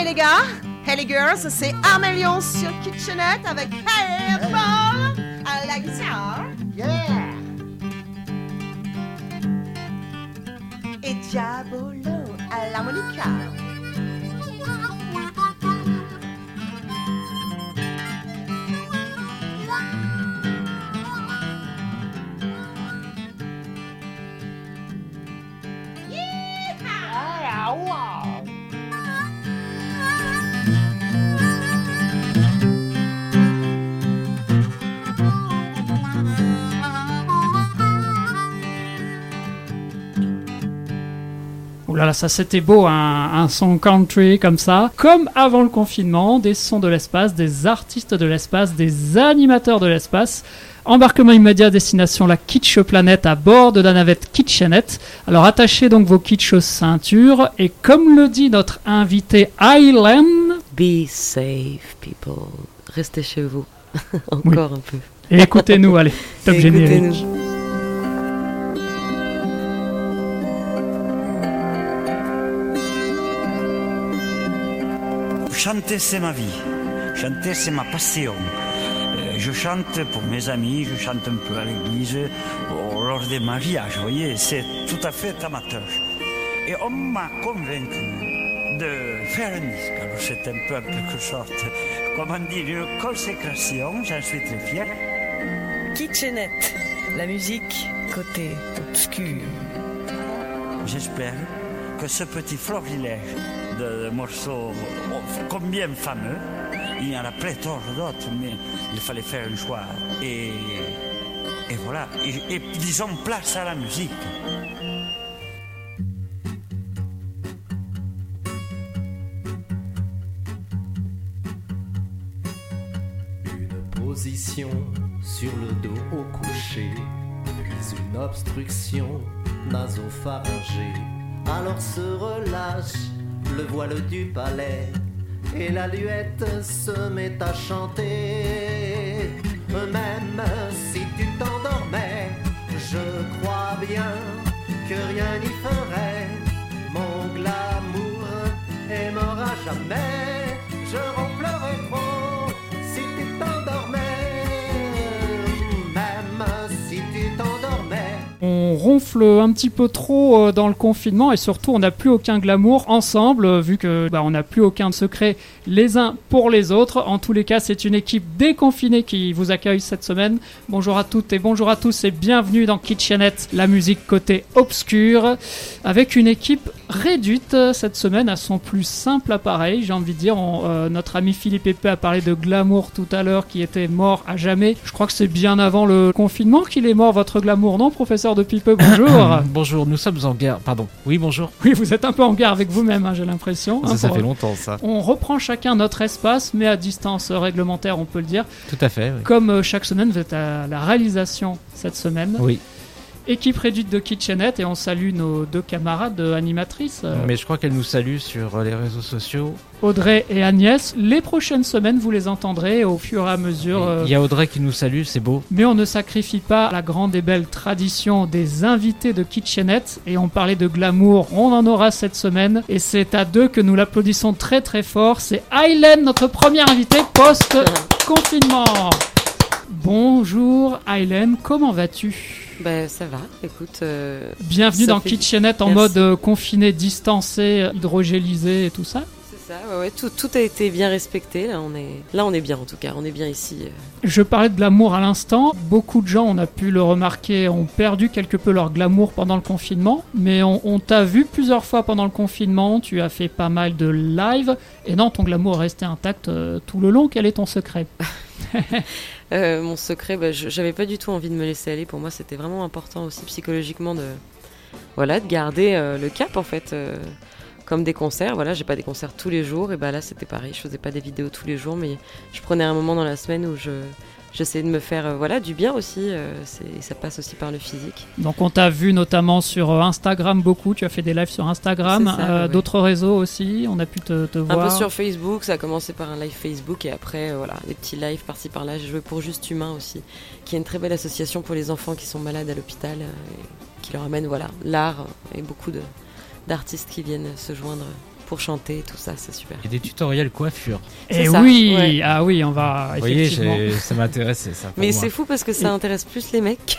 Hey les gars, hey les girls, c'est Armélion sur Kitchenette avec Hey Paul à la guitare. Yeah! Et Diabolo à l'harmonica. Ouh là là, ça c'était beau, un son country comme ça. Comme avant le confinement, des sons de l'espace, des artistes de l'espace, des animateurs de l'espace. Embarquement immédiat destination la Kitsch Planète à bord de la navette Kitchenette. Alors attachez donc vos kitsch aux ceintures et comme le dit notre invité Aylen... Be safe people. Restez chez vous. Encore un peu. Et écoutez-nous, allez, top générique. Chanter, c'est ma vie. Chanter, c'est ma passion. Je chante pour mes amis, je chante un peu à l'église, lors des mariages, vous voyez, c'est tout à fait amateur. Et on m'a convaincu de faire un disque. Alors c'est un peu en quelque sorte, comment dire, une consécration, j'en suis très fier. Kitchenette, la musique côté obscur. J'espère que ce petit florilège de morceaux combien fameux, il y en a pléthore d'autres, mais il fallait faire un choix. Et voilà, et disons place à la musique. Une position sur le dos au coucher, puis une obstruction nasopharyngée. Alors se relâche le voile du palais et la luette se met à chanter. Même si tu t'endormais, je crois bien que rien n'y ferait. Mon glamour est mort à jamais. Je ronflerai trop si tu t'endormais. Même si tu t'endormais. On ronfle un petit peu trop dans le confinement et surtout on n'a plus aucun glamour ensemble vu que on n'a plus aucun secret les uns pour les autres. En tous les cas, c'est une équipe déconfinée qui vous accueille cette semaine. Bonjour à toutes et bonjour à tous et bienvenue dans Kitchenette, la musique côté obscur, avec une équipe réduite cette semaine à son plus simple appareil. J'ai envie de dire, notre ami Philippe Épée a parlé de glamour tout à l'heure qui était mort à jamais. Je crois que c'est bien avant le confinement qu'il est mort, votre glamour, non, professeur de Pipeux? Bonjour. Bonjour, nous sommes en guerre. Pardon. Oui, bonjour. Oui, vous êtes un peu en guerre avec vous-même, j'ai l'impression. Ça fait longtemps, ça. On reprend chacun notre espace, mais à distance réglementaire, on peut le dire. Tout à fait, oui. Comme chaque semaine, vous êtes à la réalisation cette semaine. Oui. Équipe réduite de Kitchenette et on salue nos deux camarades animatrices. Mais je crois qu'elles nous saluent sur les réseaux sociaux. Audrey et Agnès. Les prochaines semaines, vous les entendrez au fur et à mesure. Il y a Audrey qui nous salue, c'est beau. Mais on ne sacrifie pas la grande et belle tradition des invités de Kitchenette. Et on parlait de glamour, on en aura cette semaine. Et c'est à deux que nous l'applaudissons très très fort. C'est Aylen, notre première invitée post-confinement. Bonjour Aylen, comment vas-tu ? Ben ça va, écoute. Bienvenue dans Kitchenette en mode confiné, distancé, hydrogélisé et tout ça. C'est ça, ouais, tout a été bien respecté. Là on est bien en tout cas, on est bien ici. Je parlais de glamour à l'instant. Beaucoup de gens, on a pu le remarquer, ont perdu quelque peu leur glamour pendant le confinement. Mais on t'a vu plusieurs fois pendant le confinement. Tu as fait pas mal de live. Et non, ton glamour est resté intact tout le long. Quel est ton secret ? Mon secret, j'avais pas du tout envie de me laisser aller. Pour moi, c'était vraiment important aussi psychologiquement de garder le cap en fait. Comme des concerts, j'ai pas des concerts tous les jours. Et là, c'était pareil. Je faisais pas des vidéos tous les jours, mais je prenais un moment dans la semaine où j'essayais de me faire du bien aussi. Ça passe aussi par le physique. Donc, on t'a vu notamment sur Instagram beaucoup. Tu as fait des lives sur Instagram, ça, d'autres réseaux aussi. On a pu te voir. Un peu sur Facebook. Ça a commencé par un live Facebook et après, des petits lives par-ci par-là. J'ai joué pour Juste Humain aussi, qui est une très belle association pour les enfants qui sont malades à l'hôpital, qui leur amène l'art et beaucoup d'artistes qui viennent se joindre pour chanter, tout ça, c'est super. Et des tutoriels coiffure. Et ça, oui, ouais. ah oui, on va Vous voyez, effectivement. ça m'intéressait ça. pour Mais moi. c'est fou parce que ça intéresse plus les mecs.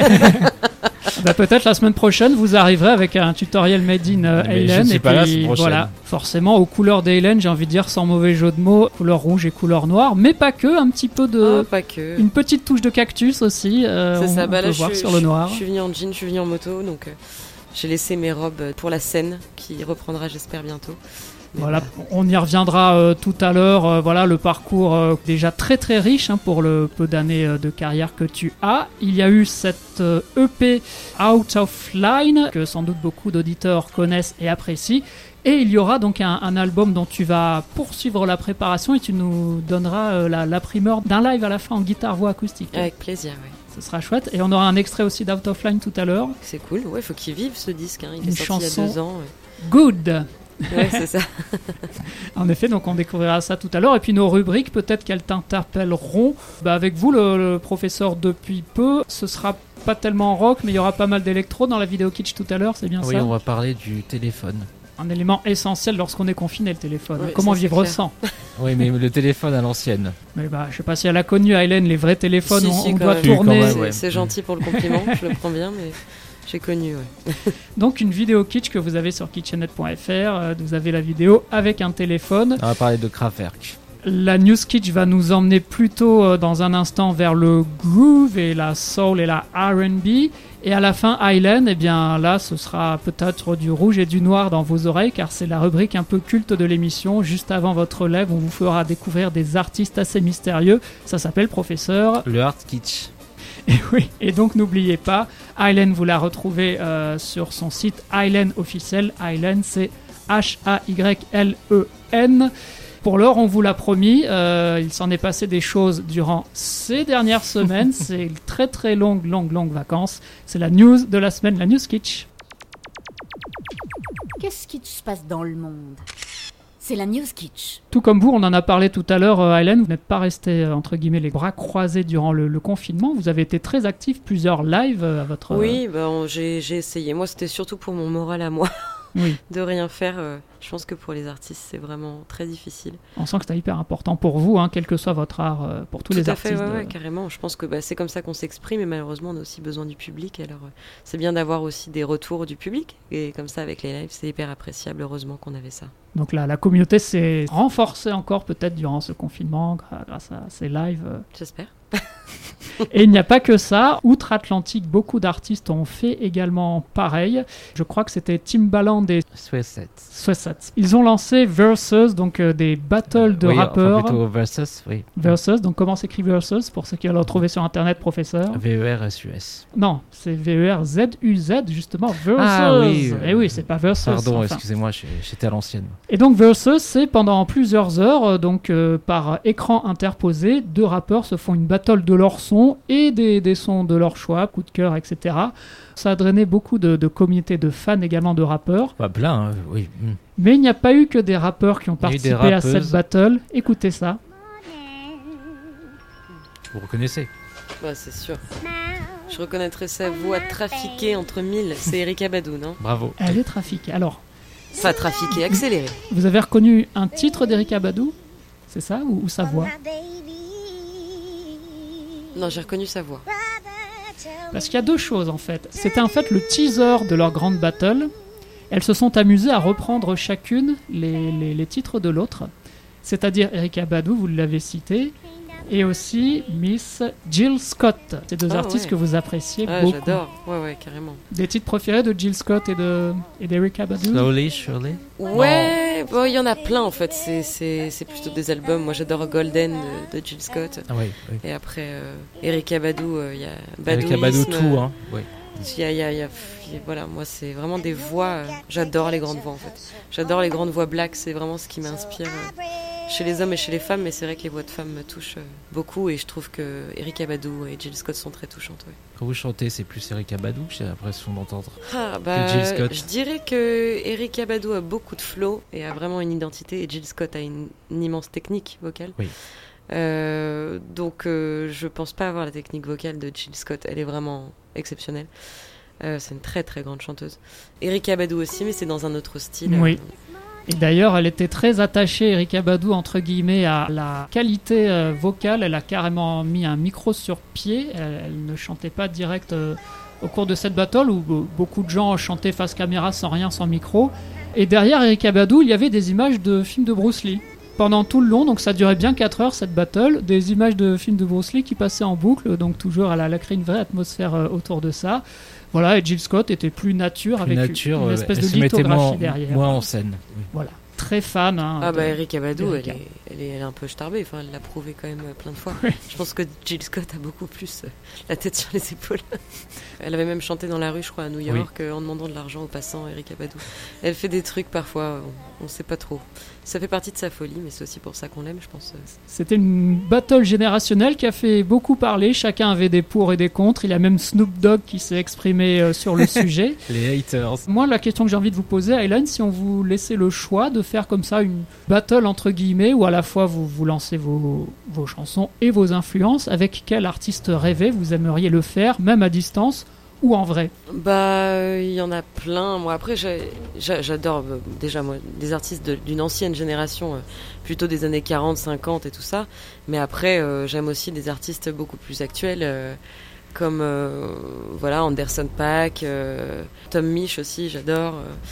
Bah, peut-être la semaine prochaine, vous arriverez avec un tutoriel made in Mais je Halen. ne suis Et pas là la puis semaine prochaine. voilà, forcément, aux couleurs d'Halen, j'ai envie de dire sans mauvais jeu de mots, couleur rouge et couleur noire, mais pas que, un petit peu de. Oh, pas que. Une petite touche de cactus aussi, C'est ça, on bah peut là, voir sur le noir. Je suis venue en jean, je suis venue en moto, donc j'ai laissé mes robes pour la scène qui reprendra, j'espère, bientôt. Mais Voilà, on y reviendra tout à l'heure. Voilà le parcours déjà très très riche pour le peu d'années de carrière que tu as. Il y a eu cette EP Out of Line que sans doute beaucoup d'auditeurs connaissent et apprécient. Et il y aura donc un album dont tu vas poursuivre la préparation et tu nous donneras la primeur d'un live à la fin en guitare-voix acoustique. Avec plaisir, oui. Ce sera chouette. Et on aura un extrait aussi d'Out of Line tout à l'heure. C'est cool, ouais, faut qu'il vive ce disque, hein. Il Une est sorti il y chanson. a 2 ans. Good! Ouais, c'est ça. En effet, donc on découvrira ça tout à l'heure. Et puis nos rubriques, peut-être qu'elles t'interpelleront. Avec vous, le professeur depuis peu, ce sera pas tellement rock, mais il y aura pas mal d'électro dans la vidéo kitsch tout à l'heure, c'est bien Oui, ça? on va parler du téléphone. Un élément essentiel lorsqu'on est confiné, le téléphone. Oui, Comment ça, c'est vivre clair. sans? Oui, mais le téléphone à l'ancienne. Mais je sais pas si elle a connu, Hélène, les vrais téléphones où Si, on quand doit même. tourner. Quand même, C'est ouais. c'est gentil pour le compliment, je le prends bien, mais j'ai connu, ouais. Donc une vidéo kitsch que vous avez sur kitchenette.fr. Vous avez la vidéo avec un téléphone. On va parler de Kraftwerk. La news kitsch va nous emmener plutôt dans un instant vers le groove et la soul et la R&B. Et à la fin, Helen, eh bien là, ce sera peut-être du rouge et du noir dans vos oreilles, car c'est la rubrique un peu culte de l'émission. Juste avant votre live, on vous fera découvrir des artistes assez mystérieux. Ça s'appelle Professeur. Le Art Kitsch. Et oui. Et donc n'oubliez pas, Helen, vous la retrouvez sur son site Helen officiel. Helen, c'est H-A-Y-L-E-N. Pour l'heure, on vous l'a promis, il s'en est passé des choses durant ces dernières semaines. C'est une très très longue vacances. C'est la news de la semaine, la news kitsch. Qu'est-ce qui se passe dans le monde? C'est la news kitsch. Tout comme vous, on en a parlé tout à l'heure, Hélène, vous n'êtes pas resté entre guillemets les bras croisés durant le confinement. Vous avez été très actif, plusieurs lives à votre. Oui, j'ai essayé. Moi, c'était surtout pour mon moral à moi. Oui. De rien faire. Je pense que pour les artistes, c'est vraiment très difficile. On sent que c'est hyper important pour vous, quel que soit votre art, pour tous Tout les à artistes. fait, ouais, carrément. Je pense que c'est comme ça qu'on s'exprime, et malheureusement, on a aussi besoin du public. Alors, c'est bien d'avoir aussi des retours du public. Et comme ça, avec les lives, c'est hyper appréciable. Heureusement qu'on avait ça. Donc la communauté s'est renforcée encore peut-être durant ce confinement grâce à ces lives. J'espère. Et il n'y a pas que ça. Outre-Atlantique, beaucoup d'artistes ont fait également pareil. Je crois que c'était Timbaland et Suicide. Suicide. Ils ont lancé Versus, donc des battles de Oui, rappeurs. Enfin, plutôt Versus, oui. Versus, donc comment s'écrit Versus pour ceux qui l'ont trouvé sur internet, professeur? V-E-R-S-U-S. Non, c'est V-E-R-Z-U-Z, justement, Versus. Ah oui, Et oui, c'est pas Versus. Pardon, enfin. excusez-moi, j'étais à l'ancienne. Et donc Versus, c'est pendant plusieurs heures, par écran interposé, deux rappeurs se font une battle de leur son et des sons de leur choix, coup de cœur, etc. Ça a drainé beaucoup de communautés de fans également de rappeurs. Plein, oui. Mais il n'y a pas eu que des rappeurs qui ont Il y a eu des participé à cette rappeuses. battle. Écoutez ça. Vous reconnaissez. C'est sûr. Je reconnaîtrais sa voix trafiquée entre mille. C'est Erykah Badu, non? Bravo. Elle est trafiquée. Alors, Pas trafiquée, accélérée. vous avez reconnu un titre d'Erykah Badu? C'est ça ou sa voix? Non, j'ai reconnu sa voix. Parce qu'il y a deux choses en fait. C'était en fait le teaser de leur grande battle. Elles se sont amusées à reprendre chacune les titres de l'autre. C'est-à-dire Erykah Badu, vous l'avez cité, et aussi Miss Jill Scott. C'est deux artistes ouais. que vous appréciez Ah, beaucoup. j'adore. Ouais, carrément. Des titres préférés de Jill Scott et d'Erykah Badu? Slowly, surely. Ouais, il y en a plein en fait. C'est plutôt des albums. Moi, j'adore Golden de Jill Scott. Ah oui, oui. Et après, Erykah Badu, il y a Avec la Badu Badouisme. tout, hein. Oui. Voilà, moi, c'est vraiment des voix. J'adore les grandes voix en fait. J'adore les grandes voix black. C'est vraiment ce qui m'inspire chez les hommes et chez les femmes. Mais c'est vrai que les voix de femmes me touchent beaucoup. Et je trouve que Erykah Badu et Jill Scott sont très touchantes. Ouais. Quand vous chantez, c'est plus Erykah Badu, j'ai l'impression d'entendre. Que Jill Scott. Je dirais que Erykah Badu a beaucoup de flow et a vraiment une identité, et Jill Scott a une immense technique vocale. Oui. Donc je pense pas avoir la technique vocale de Jill Scott. Elle est vraiment exceptionnelle. C'est une très très grande chanteuse. Erykah Badu aussi, mais c'est dans un autre style. Oui. Et d'ailleurs, elle était très attachée, Erykah Badu, entre guillemets, à la qualité vocale. Elle a carrément mis un micro sur pied. Elle ne chantait pas direct au cours de cette battle où beaucoup de gens chantaient face caméra sans rien, sans micro. Et derrière Erykah Badu, il y avait des images de films de Bruce Lee. Pendant tout le long, donc ça durait bien 4 heures cette battle, des images de films de Bruce Lee qui passaient en boucle, donc toujours elle a créé une vraie atmosphère autour de ça. Voilà, et Jill Scott était plus nature avec une espèce de lithographie derrière. Moins en scène. Oui. Voilà, très fan. Erykah Badu, elle est un peu starbée, enfin, elle l'a prouvé quand même plein de fois. Oui. Je pense que Jill Scott a beaucoup plus la tête sur les épaules. Elle avait même chanté dans la rue, je crois, à New York, en demandant de l'argent aux passants, Erykah Badu. Elle fait des trucs parfois, on ne sait pas trop. Ça fait partie de sa folie, mais c'est aussi pour ça qu'on l'aime, je pense. C'était une battle générationnelle qui a fait beaucoup parler. Chacun avait des pour et des contre. Il y a même Snoop Dogg qui s'est exprimé sur le sujet. Les haters. Moi, la question que j'ai envie de vous poser, Aylan, si on vous laissait le choix de faire comme ça une battle entre guillemets, où à la fois vous lancez vos chansons et vos influences, avec quel artiste rêvé vous aimeriez le faire, même à distance ou en vrai? Il y en a plein. Moi, après, j'adore déjà moi, des artistes d'une ancienne génération, plutôt des années 40, 50 et tout ça. Mais après, j'aime aussi des artistes beaucoup plus actuels, comme Anderson .Paak, Tom Misch aussi, j'adore.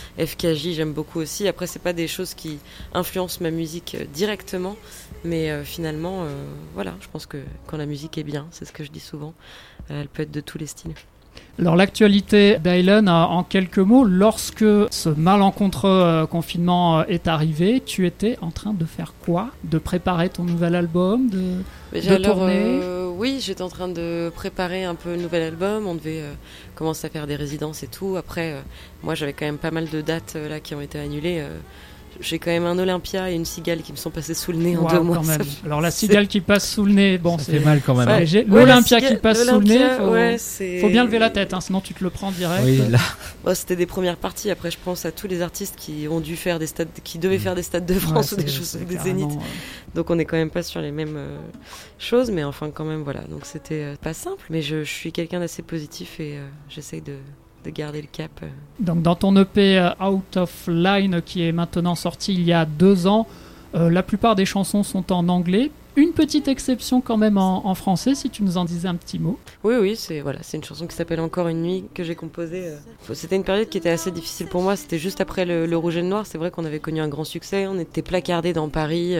FKJ, j'aime beaucoup aussi. Après, c'est pas des choses qui influencent ma musique directement, mais finalement, je pense que quand la musique est bien, c'est ce que je dis souvent, elle peut être de tous les styles. Alors l'actualité d'Aylan, en quelques mots, lorsque ce malencontreux confinement est arrivé, tu étais en train de faire quoi? De préparer ton nouvel album, de tourner? Oui, j'étais en train de préparer un peu le nouvel album, on devait commencer à faire des résidences et tout. Après, moi j'avais quand même pas mal de dates là qui ont été annulées. J'ai quand même un Olympia et une cigale qui me sont passés sous le nez en 2 mois. Quand même. Alors la cigale qui passe sous le nez, bon, ça fait mal quand même. Ouais, l'Olympia qui passe sous le nez, faut bien lever la tête, sinon tu te le prends direct. Oui, là. C'était des premières parties. Après, je pense à tous les artistes qui ont dû faire des stades, qui devaient faire des stades de France ou des choses, des zéniths. Donc on est quand même pas sur les mêmes choses, mais enfin quand même voilà. Donc c'était pas simple, mais je suis quelqu'un d'assez positif et j'essaye de garder le cap. Donc dans ton EP Out of Line qui est maintenant sorti il y a 2 ans, la plupart des chansons sont en anglais. Une petite exception quand même en français, si tu nous en disais un petit mot. Oui, c'est une chanson qui s'appelle Encore une nuit que j'ai composée. C'était une période qui était assez difficile pour moi, c'était juste après le Rouge et le Noir. C'est vrai qu'on avait connu un grand succès, on était placardés dans Paris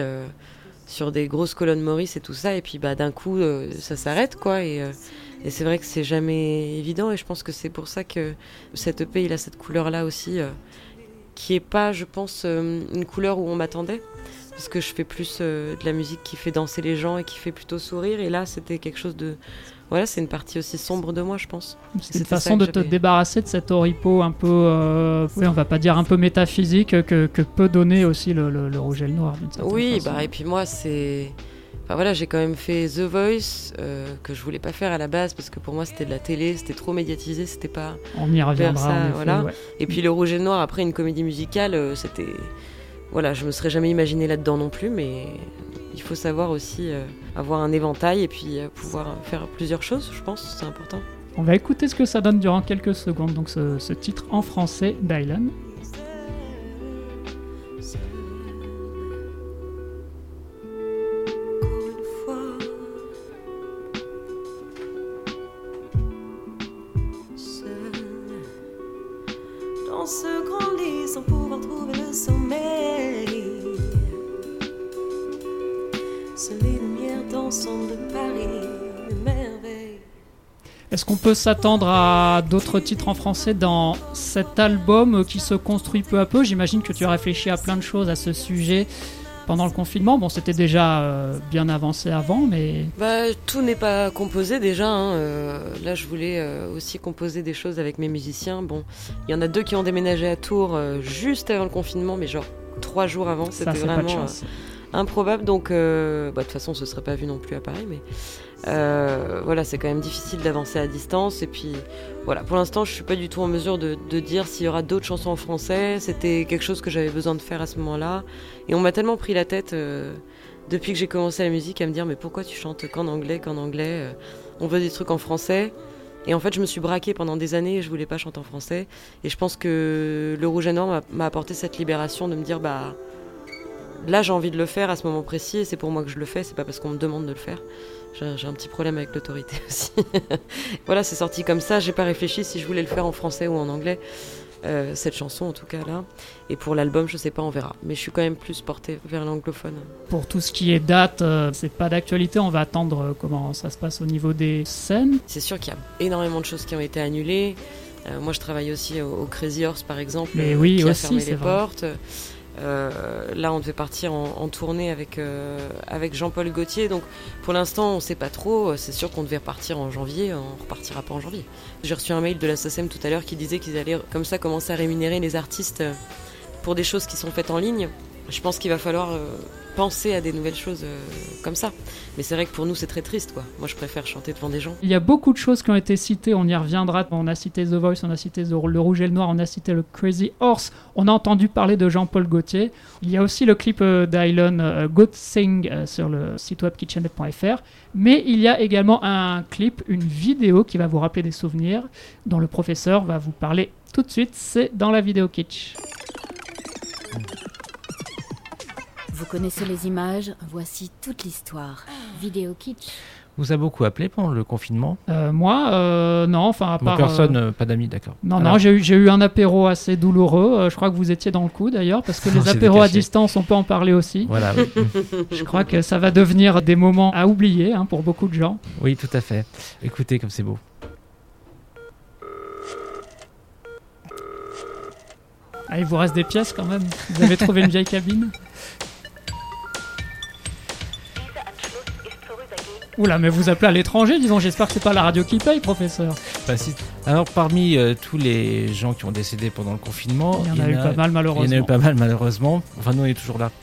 sur des grosses colonnes Maurice et tout ça, et puis d'un coup ça s'arrête quoi. Et c'est vrai que c'est jamais évident, et je pense que c'est pour ça que cet EP il a cette couleur-là aussi, qui est pas, je pense, une couleur où on m'attendait, parce que je fais plus de la musique qui fait danser les gens et qui fait plutôt sourire, et là c'était quelque chose de... Voilà, c'est une partie aussi sombre de moi, je pense. C'est une façon de te débarrasser de cet oripeau un peu, on va pas dire un peu métaphysique, que peut donner aussi le Rouge et le Noir, d'une certaine façon. Et puis moi c'est... j'ai quand même fait The Voice, que je voulais pas faire à la base, parce que pour moi c'était de la télé, c'était trop médiatisé, c'était pas... On y reviendra, ça, en effet, voilà. Ouais. Et puis le Rouge et le Noir, après une comédie musicale, c'était... Voilà, je me serais jamais imaginé là-dedans non plus, mais il faut savoir aussi avoir un éventail et puis pouvoir faire plusieurs choses, je pense, c'est important. On va écouter ce que ça donne durant quelques secondes, donc ce titre en français d'Aylan. Dans ce grand lit sans pouvoir trouver le sommeil, seules les lumières dansant de Paris, de merveille. Est-ce qu'on peut s'attendre à d'autres titres en français dans cet album qui se construit peu à peu? J'imagine que tu as réfléchi à plein de choses à ce sujet pendant le confinement. Bon, c'était déjà bien avancé avant, mais... Tout n'est pas composé déjà. Là, je voulais aussi composer des choses avec mes musiciens. Bon, il y en a 2 qui ont déménagé à Tours juste avant le confinement, mais genre 3 jours avant. C'était vraiment improbable. Donc, de toute façon, ce serait pas vu non plus à Paris, mais... c'est quand même difficile d'avancer à distance, et puis voilà, pour l'instant je suis pas du tout en mesure de dire s'il y aura d'autres chansons en français. C'était quelque chose que j'avais besoin de faire à ce moment-là, et on m'a tellement pris la tête depuis que j'ai commencé la musique à me dire mais pourquoi tu chantes qu'en anglais, on veut des trucs en français. Et en fait, je me suis braquée pendant des années et je voulais pas chanter en français. Et je pense que le Rouge et Noir m'a apporté cette libération de me dire, là, j'ai envie de le faire à ce moment précis et c'est pour moi que je le fais, c'est pas parce qu'on me demande de le faire. J'ai un petit problème avec l'autorité aussi. Voilà, c'est sorti comme ça, j'ai pas réfléchi si je voulais le faire en français ou en anglais. Cette chanson en tout cas là. Et pour l'album, je sais pas, on verra. Mais je suis quand même plus portée vers l'anglophone. Pour tout ce qui est date, c'est pas d'actualité, on va attendre comment ça se passe au niveau des scènes. C'est sûr qu'il y a énormément de choses qui ont été annulées. Moi je travaille aussi au Crazy Horse par exemple, Mais oui, qui a aussi, fermé c'est les vrai. portes. Là on devait partir en tournée avec Jean-Paul Gaultier, donc pour l'instant on sait pas trop. C'est sûr qu'on devait repartir en janvier, on repartira pas en janvier. J'ai reçu un mail de la SACEM tout à l'heure qui disait qu'ils allaient comme ça commencer à rémunérer les artistes pour des choses qui sont faites en ligne. Je pense qu'il va falloir penser à des nouvelles choses comme ça. Mais c'est vrai que pour nous c'est très triste quoi. Moi je préfère chanter devant des gens. Il y a beaucoup de choses qui ont été citées, on y reviendra. On a cité The Voice, on a cité Le Rouge et le Noir, on a cité le Crazy Horse, on a entendu parler de Jean-Paul Gaultier. Il y a aussi le clip d'Aylon Good Thing sur le site web kitchenet.fr. Mais il y a également un clip, une vidéo qui va vous rappeler des souvenirs, dont le professeur va vous parler tout de suite. C'est dans la vidéo Kitsch. Vous connaissez les images, voici toute l'histoire. Vidéo kitsch. Vous a beaucoup appelé pendant le confinement? Moi, non, enfin à part... personne, pas d'amis, d'accord. Non, Alors, non, j'ai eu un apéro assez douloureux. Je crois que vous étiez dans le coup d'ailleurs, parce que les C'est apéros à caché. distance, on peut en parler aussi. Voilà, oui. Je crois que ça va devenir des moments à oublier pour beaucoup de gens. Oui, tout à fait. Écoutez comme c'est beau. Ah, il vous reste des pièces quand même. Vous avez trouvé une vieille cabine? Oula, mais vous appelez à l'étranger, disons. J'espère que c'est pas la radio qui paye, professeur. Bah, si. Alors, parmi tous les gens qui ont décédé pendant le confinement, Il y en a eu pas mal, malheureusement. Il y en a eu pas mal, malheureusement. Enfin, nous, on est toujours là.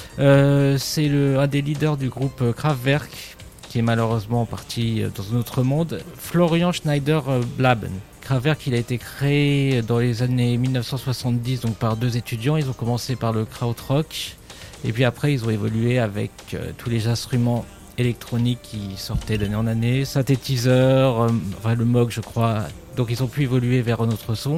C'est un des leaders du groupe Kraftwerk qui est malheureusement parti dans un autre monde, Florian Schneider-Blaben. Kraftwerk, il a été créé dans les années 1970 donc par deux étudiants. Ils ont commencé par le krautrock et puis après, ils ont évolué avec tous les instruments électroniques qui sortaient d'année en année, synthétiseurs, le Moog je crois, donc ils ont pu évoluer vers un autre son.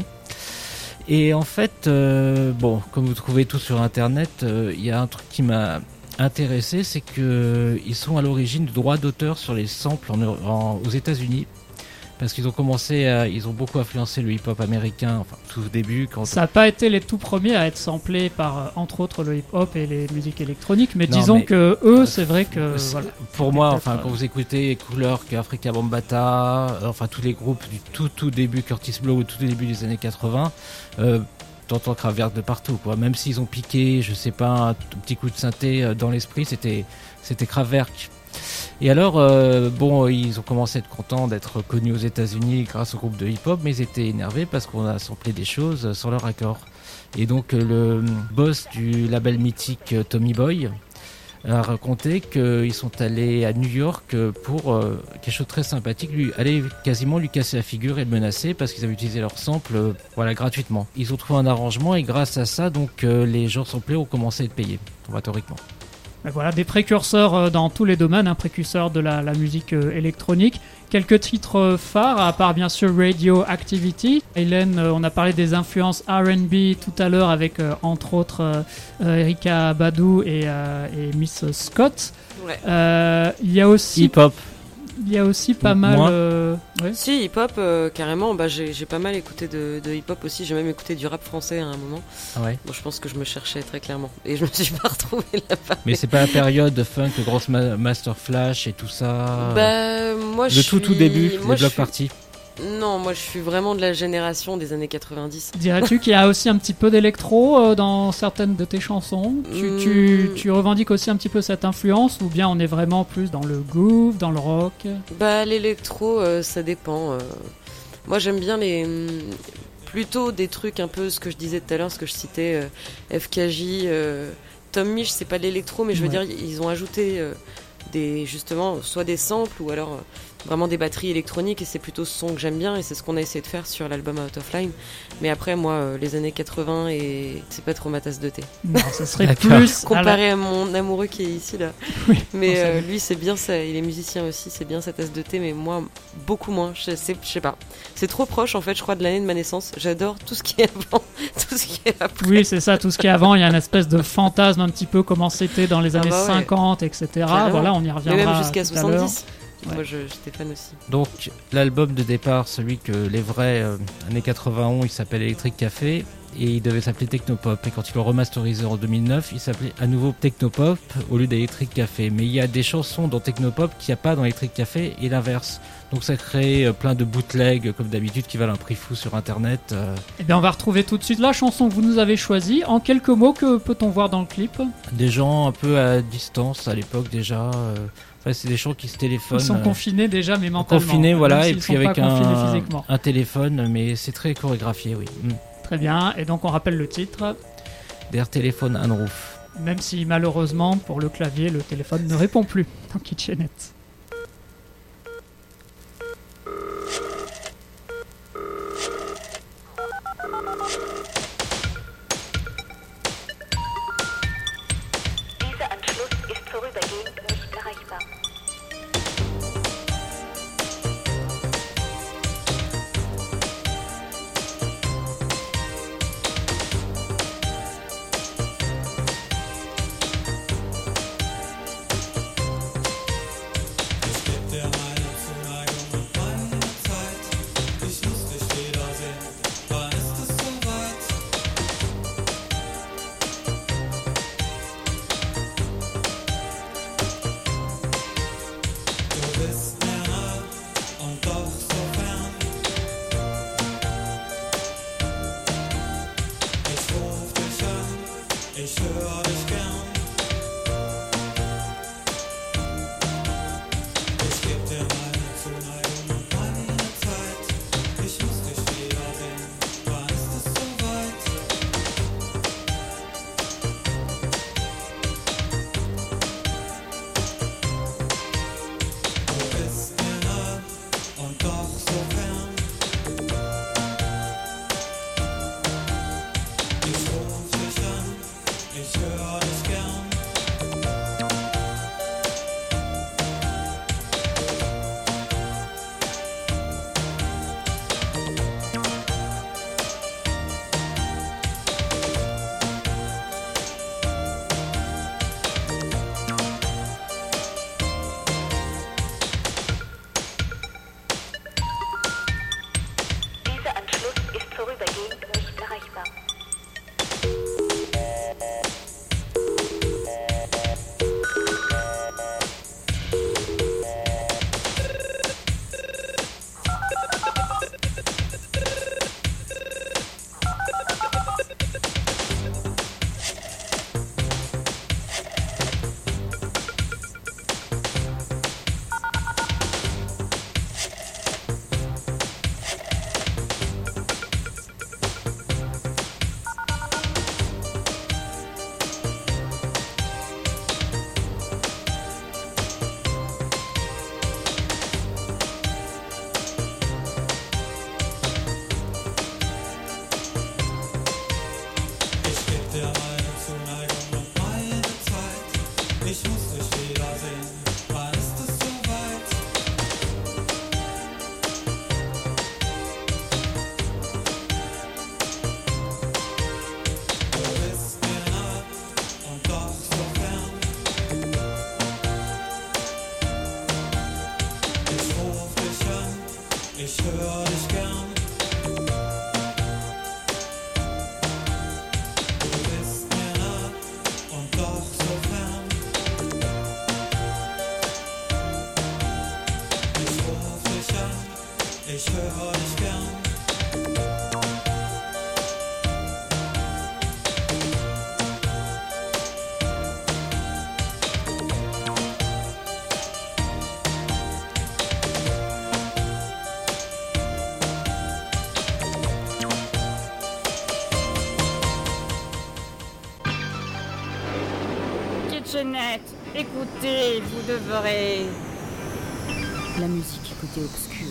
Et en fait, comme vous trouvez tout sur internet, il y a un truc qui m'a intéressé, c'est qu'ils sont à l'origine du droit d'auteur sur les samples aux États-Unis. Parce qu'ils ont beaucoup influencé le hip-hop américain, enfin tout au début. Ça n'a pas été les tout premiers à être samplés par, entre autres, le hip-hop et les musiques électroniques, mais disons que eux, c'est vrai que... Voilà, pour moi, quand vous écoutez Couleur, Afrika Bambaataa, tous les groupes du tout début, Curtis Blow, au tout début des années 80, t'entends Kraftwerk de partout, quoi. Même s'ils ont piqué, je sais pas, un tout petit coup de synthé dans l'esprit, c'était Kraftwerk. Et alors, ils ont commencé à être contents d'être connus aux États-Unis grâce au groupe de hip-hop, mais ils étaient énervés parce qu'on a samplé des choses sans leur accord. Et donc, le boss du label mythique Tommy Boy a raconté qu'ils sont allés à New York pour quelque chose de très sympathique, quasiment lui casser la figure et le menacer parce qu'ils avaient utilisé leur sample gratuitement. Ils ont trouvé un arrangement et grâce à ça, donc les gens samplés ont commencé à être payés, théoriquement. Voilà, des précurseurs dans tous les domaines, précurseurs de la musique électronique. Quelques titres phares, à part bien sûr Radioactivity. Hélène, on a parlé des influences R&B tout à l'heure avec entre autres Erykah Badu et Miss Scott. Ouais. Il y a aussi... Hip-hop. Il y a aussi pas mal... ouais. Si, hip-hop, carrément. J'ai pas mal écouté de hip-hop aussi. J'ai même écouté du rap français à un moment. Ah ouais. Bon, je pense que je me cherchais très clairement. Et je me suis pas retrouvée là-bas. Mais c'est pas la période funk, grosse Master Flash et tout ça. Moi, tout début, les blocs parties. Non, moi je suis vraiment de la génération des années 90. Dirais-tu qu'il y a aussi un petit peu d'électro dans certaines de tes chansons? Tu revendiques aussi un petit peu cette influence, ou bien on est vraiment plus dans le groove, dans le rock? L'électro, ça dépend. Moi j'aime bien plutôt des trucs un peu ce que je disais tout à l'heure, ce que je citais, FKJ, Tom Misch, c'est pas de l'électro, mais je veux dire, ils ont ajouté justement soit des samples ou alors vraiment des batteries électroniques et c'est plutôt ce son que j'aime bien et c'est ce qu'on a essayé de faire sur l'album Out of Line. Mais après, moi, les années 80 et c'est pas trop ma tasse de thé. Non, ça serait plus comparé à mon amoureux qui est ici là. Oui, mais lui, c'est bien ça. Il est musicien aussi, c'est bien sa tasse de thé. Mais moi, beaucoup moins. Je sais pas. C'est trop proche en fait, je crois, de l'année de ma naissance. J'adore tout ce qui est avant, tout ce qui est après. Oui, c'est ça, tout ce qui est avant. Il y a une espèce de fantasme un petit peu comment c'était dans les années 50, etc. Carrément. Voilà, on y reviendra. Mais même jusqu'à tout à l'heure. 70. Ouais. Moi, j'étais fan aussi. Donc, l'album de départ, celui que les vrais années 80 ont, il s'appelle Electric Café et il devait s'appeler Technopop. Et quand ils l'ont remasterisé en 2009, il s'appelait à nouveau Technopop au lieu d'Electric Café. Mais il y a des chansons dans Technopop qu'il n'y a pas dans Electric Café et l'inverse. Donc ça crée plein de bootlegs comme d'habitude qui valent un prix fou sur internet. Eh bien, on va retrouver tout de suite la chanson que vous nous avez choisie. En quelques mots, que peut-on voir dans le clip ? Des gens un peu à distance à l'époque déjà. C'est des gens qui se téléphonent. Ils sont confinés déjà, mais mentalement. Confinés, voilà, et puis avec un téléphone, mais c'est très chorégraphié, oui. Très bien, et donc on rappelle le titre. Der Telefon Anruf. Même si malheureusement, pour le clavier, le téléphone ne répond plus dans Kitchenette. Kitchenette, écoutez, vous devrez... La musique. côté obscur.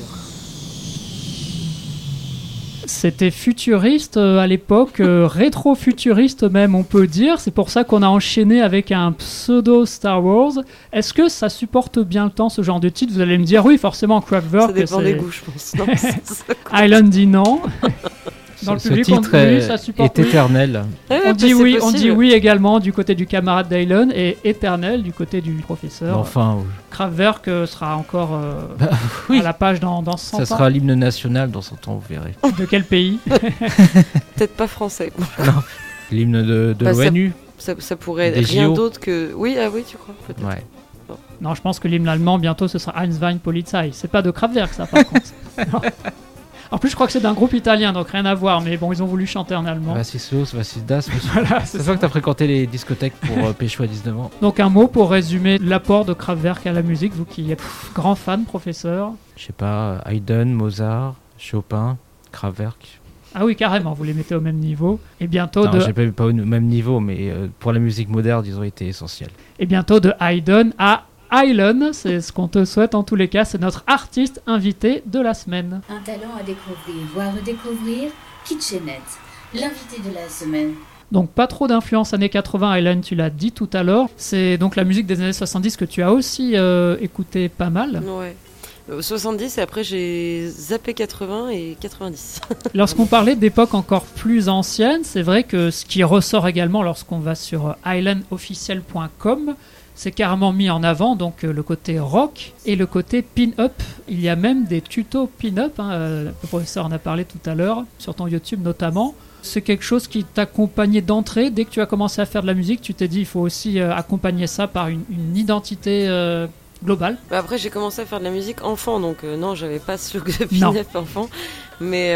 C'était futuriste à l'époque, rétro-futuriste même on peut dire, c'est pour ça qu'on a enchaîné avec un pseudo Star Wars. Est-ce que ça supporte bien le temps ce genre de titre? Vous allez me dire oui forcément Kraftwerk. Ça dépend des goûts je pense. Non, Island dit non. Dans le public, titre ça supporte. est éternel. On dit oui également du côté du camarade Dylan et éternel du côté du professeur. Enfin, Kraftwerk sera encore oui. à la page dans 100 ans. Ça sera l'hymne national dans 100 ans, vous verrez. De quel pays? Peut-être pas français. Non, l'hymne de l'ONU. Ça pourrait être rien d'autre que... Oui, tu crois peut-être. Ouais. Bon. Non, je pense que l'hymne allemand, bientôt, ce sera Einswein Polizei. C'est pas de Kraftwerk, ça, par contre. Non. En plus, je crois que c'est d'un groupe italien, donc rien à voir, mais bon, ils ont voulu chanter en allemand. Vasislos, Vasisdas, voilà, c'est ça que t'as fréquenté les discothèques pour Pécho à 19 ans. Donc un mot pour résumer l'apport de Kraftwerk à la musique, vous qui êtes grand fan, professeur. Je sais pas, Haydn, Mozart, Chopin, Kraftwerk. Ah oui, carrément, vous les mettez au même niveau. Et bientôt non, j'ai pas au même niveau, mais pour la musique moderne, ils ont été essentiels. Et bientôt de Haydn à Island, c'est ce qu'on te souhaite en tous les cas, c'est notre artiste invité de la semaine. Un talent à découvrir ou à redécouvrir, Kitchenette, l'invité de la semaine. Donc pas trop d'influence années 80, Hélène, tu l'as dit tout à l'heure. C'est donc la musique des années 70 que tu as aussi écouté pas mal. Ouais. 70 et après j'ai zappé 80 et 90. Lorsqu'on parlait d'époque encore plus ancienne, c'est vrai que ce qui ressort également lorsqu'on va sur islandofficiel.com, c'est carrément mis en avant donc le côté rock et le côté pin-up. Il y a même des tutos pin-up, le professeur en a parlé tout à l'heure, sur ton YouTube notamment. C'est quelque chose qui t'accompagnait d'entrée. Dès que tu as commencé à faire de la musique, tu t'es dit il faut aussi accompagner ça par une identité globale. Après j'ai commencé à faire de la musique enfant, donc non, j'avais pas ce look de pin-up enfant. Mais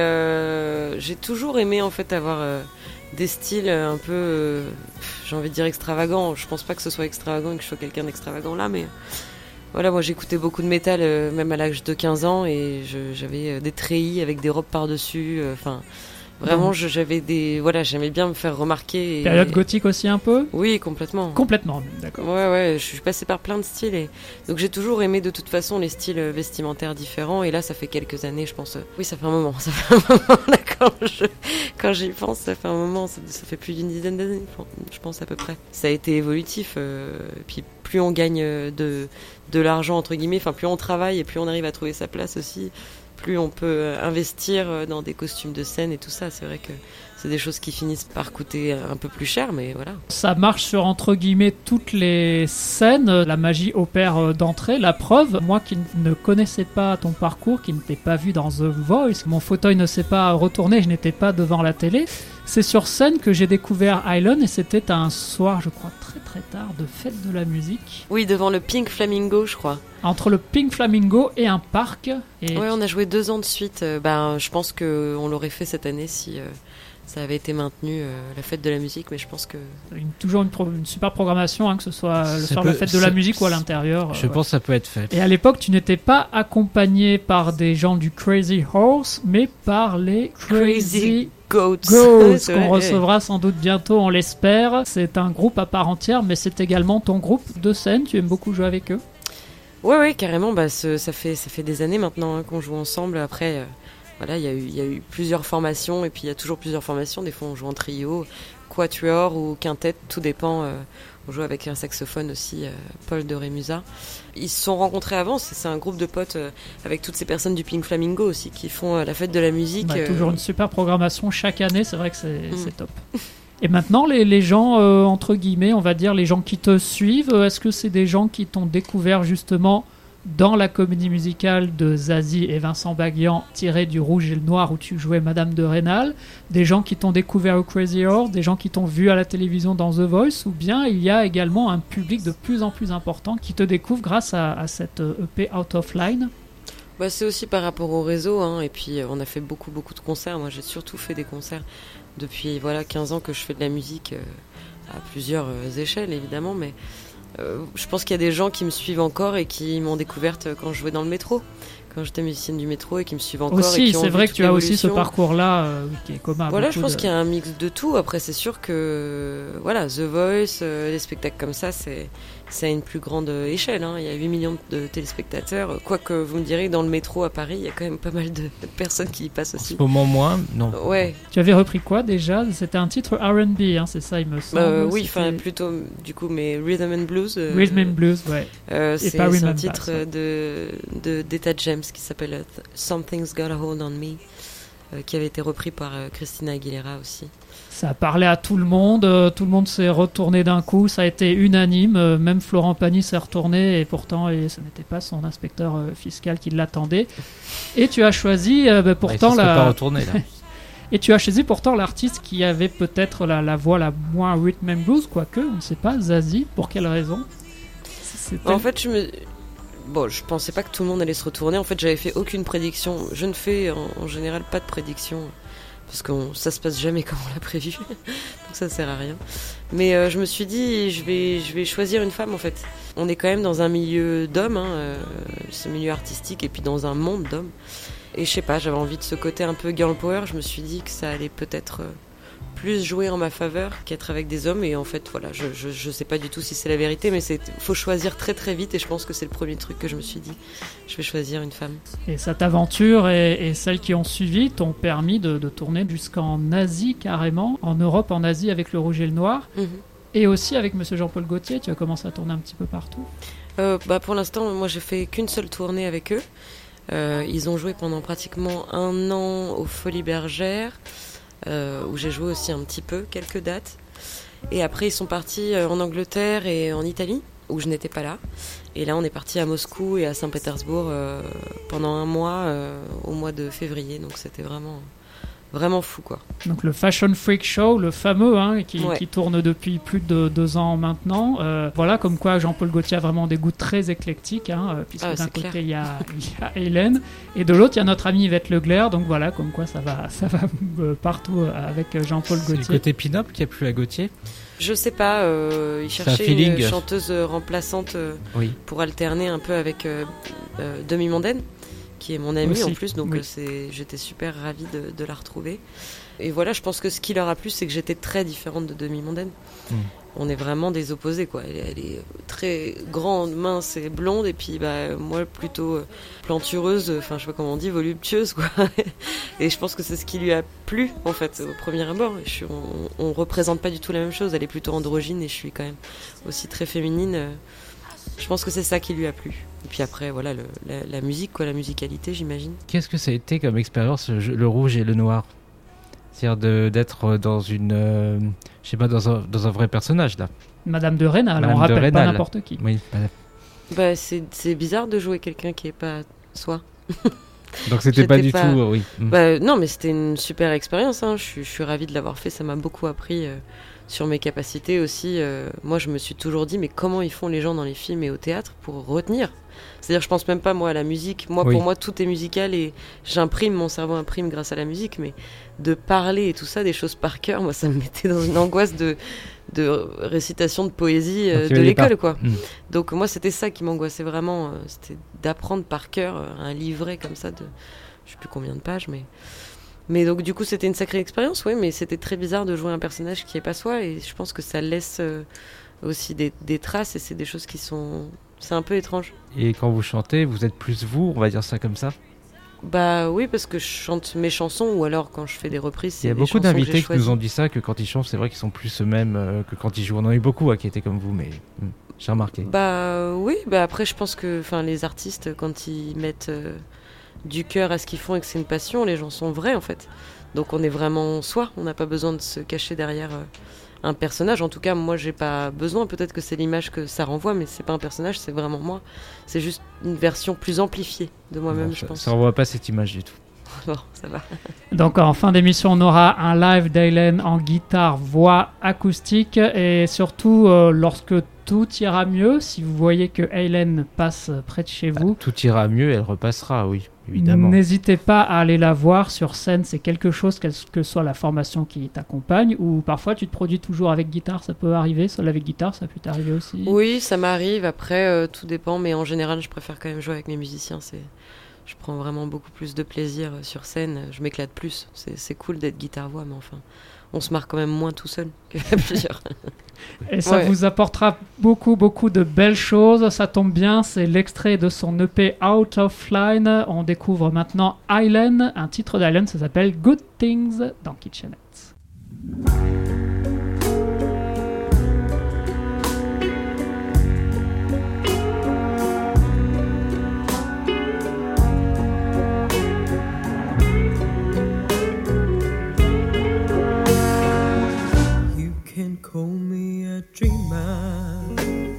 j'ai toujours aimé en fait avoir... des styles un peu, j'ai envie de dire extravagants. Je pense pas que ce soit extravagant et que je sois quelqu'un d'extravagant là, mais voilà, moi j'écoutais beaucoup de métal même à l'âge de 15 ans et j'avais des treillis avec des robes par-dessus. Enfin, vraiment, j'avais des, voilà, j'aimais bien me faire remarquer. Période gothique aussi un peu. Oui, complètement. Complètement, d'accord. Ouais, je suis passée par plein de styles et donc j'ai toujours aimé de toute façon les styles vestimentaires différents et là ça fait quelques années, je pense. Oui, ça fait un moment là quand j'y pense, ça fait un moment, ça fait plus d'une dizaine d'années, je pense à peu près. Ça a été évolutif, puis plus on gagne de l'argent entre guillemets, enfin plus on travaille et plus on arrive à trouver sa place aussi. Plus on peut investir dans des costumes de scène et tout ça. C'est vrai que c'est des choses qui finissent par coûter un peu plus cher, mais voilà. Ça marche sur, entre guillemets, toutes les scènes. La magie opère d'entrée. La preuve, moi qui ne connaissais pas ton parcours, qui ne t'ai pas vu dans The Voice, mon fauteuil ne s'est pas retourné, je n'étais pas devant la télé. C'est sur scène que j'ai découvert Island et c'était un soir, je crois, très très tard, de fête de la musique. Oui, devant le Pink Flamingo, je crois. Entre le Pink Flamingo et un parc. Et... Ouais, on a joué 2 ans de suite. Je pense qu'on l'aurait fait cette année si ça avait été maintenu, la fête de la musique, mais je pense que... Toujours une super programmation, que ce soit le soir de la fête de la musique ou à l'intérieur. Je pense que ça peut être fait. Et à l'époque, tu n'étais pas accompagné par des gens du Crazy Horse, mais par les Crazy Goats qu'on recevra sans doute bientôt, on l'espère. C'est un groupe à part entière, mais c'est également ton groupe de scène. Tu aimes beaucoup jouer avec eux? Ouais, carrément. Ça fait des années maintenant qu'on joue ensemble. Après, voilà, il y a eu plusieurs formations et puis il y a toujours plusieurs formations. Des fois, on joue en trio, quatuor ou quintette, tout dépend. On joue avec un saxophone aussi, Paul de Rémusat. Ils se sont rencontrés avant, c'est un groupe de potes avec toutes ces personnes du Pink Flamingo aussi qui font la fête de la musique. Toujours une super programmation chaque année, c'est vrai que c'est top. Et maintenant, les gens, entre guillemets, on va dire, les gens qui te suivent, est-ce que c'est des gens qui t'ont découvert justement dans la comédie musicale de Zazie et Vincent Baguian, tirée du Rouge et le Noir où tu jouais Madame de Rênal, des gens qui t'ont découvert au Crazy Horse, des gens qui t'ont vu à la télévision dans The Voice, ou bien il y a également un public de plus en plus important qui te découvre grâce à cette EP Out of Line? C'est aussi par rapport au réseau, et puis on a fait beaucoup de concerts. Moi j'ai surtout fait des concerts depuis 15 ans que je fais de la musique à plusieurs échelles évidemment, mais je pense qu'il y a des gens qui me suivent encore et qui m'ont découverte quand je jouais dans le métro, quand j'étais musicienne du métro et qui me suivent encore. Aussi, et qui ont c'est vu vrai que toute tu as aussi ce l'évolution. parcours-là qui est commun. à Voilà, beaucoup je pense de- qu'il y a un mix de tout. Après, c'est sûr que voilà, The Voice, les spectacles comme ça, c'est à une plus grande échelle. Hein. Il y a 8 millions de téléspectateurs. Quoique vous me direz que dans le métro à Paris, il y a quand même pas mal de personnes qui y passent aussi. Au moment moins, non. Ouais. Tu avais repris quoi déjà? C'était un titre R&B, hein, c'est ça, il me semble. Oui, C'était enfin plutôt du coup, mais Rhythm and Blues. Rhythm and Blues, ouais. C'est pas Rhythm un and titre Bass, ouais. d'Etta James qui s'appelle Something's Got a Hold on Me, qui avait été repris par Christina Aguilera aussi. Ça a parlé à tout le monde s'est retourné d'un coup, ça a été unanime, même Florent Pagny s'est retourné et pourtant ce n'était pas son inspecteur fiscal qui l'attendait. Et tu as choisi pourtant il se serait pas retourné, là. Et tu as choisi pourtant l'artiste qui avait peut-être la voix la moins rhythm and blues, quoique, on ne sait pas, Zazie, pour quelle raison? En fait, je pensais pas que tout le monde allait se retourner. En fait, j'avais fait aucune prédiction. Je ne fais en général pas de prédiction parce que ça se passe jamais comme on l'a prévu. Donc ça sert à rien. Mais je me suis dit, je vais choisir une femme en fait. On est quand même dans un milieu d'hommes, hein, ce milieu artistique, et puis dans un monde d'hommes. Et je sais pas, j'avais envie de ce côté un peu girl power. Je me suis dit que ça allait peut-être plus jouer en ma faveur qu'être avec des hommes. Et en fait, voilà, je sais pas du tout si c'est la vérité, mais faut choisir très très vite. Et je pense que c'est le premier truc que je me suis dit. Je vais choisir une femme. Et cette aventure et celles qui ont suivi t'ont permis de tourner jusqu'en Asie carrément, en Europe, en Asie avec le Rouge et le Noir, et aussi avec Monsieur Jean-Paul Gaultier. Tu as commencé à tourner un petit peu partout. Pour l'instant, moi j'ai fait qu'une seule tournée avec eux. Ils ont joué pendant pratiquement 1 an aux Folies Bergères, où j'ai joué aussi un petit peu, quelques dates. Et après, ils sont partis en Angleterre et en Italie, où je n'étais pas là. Et là, on est parti à Moscou et à Saint-Pétersbourg pendant 1 mois, au mois de février. Donc c'était vraiment fou, quoi. Donc le Fashion Freak Show, le fameux, hein, qui tourne depuis plus de 2 ans maintenant. Voilà, comme quoi Jean-Paul Gaultier a vraiment des goûts très éclectiques, hein, puisque d'un côté il y a Hélène, et de l'autre il y a notre ami Yvette Leclerc. Donc voilà, comme quoi ça va partout avec Jean-Paul Gaultier. C'est le côté pin-up qui a plu à Gaultier? Je sais pas, il cherchait une chanteuse remplaçante pour alterner un peu avec Demi Mondaine, qui est mon amie aussi, en plus, donc j'étais super ravie de la retrouver. Et voilà, je pense que ce qui leur a plu, c'est que j'étais très différente de Demi Mondaine. On est vraiment des opposés, quoi. Elle est très grande, mince et blonde, et puis moi plutôt plantureuse, enfin je sais pas comment on dit, voluptueuse, quoi. Et je pense que c'est ce qui lui a plu, en fait, au premier abord. On représente pas du tout la même chose, elle est plutôt androgyne et je suis quand même aussi très féminine. Je pense que c'est ça qui lui a plu. Et puis après, voilà, la musique, quoi, la musicalité, j'imagine. Qu'est-ce que ça a été comme expérience, le rouge et le noir? C'est-à-dire d'être dans une... je sais pas, dans un vrai personnage, là. Madame de Rênal, on rappelle pas n'importe qui. Oui, c'est bizarre de jouer quelqu'un qui est pas soi. Donc c'était pas du tout... oui. Non, mais c'était une super expérience, hein. Je suis ravie de l'avoir fait, ça m'a beaucoup appris... sur mes capacités aussi. Moi, je me suis toujours dit, mais comment ils font les gens dans les films et au théâtre pour retenir? C'est-à-dire, je pense même pas, moi, à la musique. Moi, pour moi, tout est musical et mon cerveau imprime grâce à la musique, mais de parler et tout ça, des choses par cœur, moi, ça me mettait dans une angoisse de récitation de poésie de l'école, quoi. Donc, moi, c'était ça qui m'angoissait vraiment. C'était d'apprendre par cœur un livret comme ça de, je sais plus combien de pages, mais donc du coup c'était une sacrée expérience, oui, mais c'était très bizarre de jouer un personnage qui est pas soi, et je pense que ça laisse aussi des traces, et c'est des choses c'est un peu étrange. Et quand vous chantez, vous êtes plus vous, on va dire ça comme ça? Bah oui, parce que je chante mes chansons, ou alors quand je fais des reprises, c'est il y a des beaucoup chansons d'invités que qui nous ont dit ça, que quand ils chantent, c'est vrai qu'ils sont plus eux-mêmes que quand ils jouent. On en a eu beaucoup qui étaient comme vous, mais j'ai remarqué. Bah oui, après je pense que les artistes, quand ils mettent du cœur à ce qu'ils font et que c'est une passion, les gens sont vrais en fait. Donc on est vraiment soi, on n'a pas besoin de se cacher derrière un personnage. En tout cas, moi j'ai pas besoin, peut-être que c'est l'image que ça renvoie, mais c'est pas un personnage, c'est vraiment moi. C'est juste une version plus amplifiée de moi-même, je pense. Ça renvoie pas cette image du tout. Bon, ça va. Donc en fin d'émission, on aura un live d'Hélène en guitare, voix acoustique, et surtout lorsque tout ira mieux, si vous voyez que Hélène passe près de chez vous, tout ira mieux, elle repassera, oui, évidemment. N'hésitez pas à aller la voir sur scène, c'est quelque chose, quelle que soit la formation qui t'accompagne, ou parfois tu te produis toujours avec guitare, ça peut arriver, seul avec guitare, ça peut t'arriver aussi. Oui, ça m'arrive, après tout dépend, mais en général je préfère quand même jouer avec mes musiciens, je prends vraiment beaucoup plus de plaisir sur scène. Je m'éclate plus. C'est cool d'être guitare-voix, mais enfin, on se marre quand même moins tout seul qu'à plusieurs. Et ça vous apportera beaucoup, beaucoup de belles choses. Ça tombe bien, c'est l'extrait de son EP Out of Line. On découvre maintenant Island. Un titre d'Island, ça s'appelle Good Things dans Kitchenette. Call me a dreamer,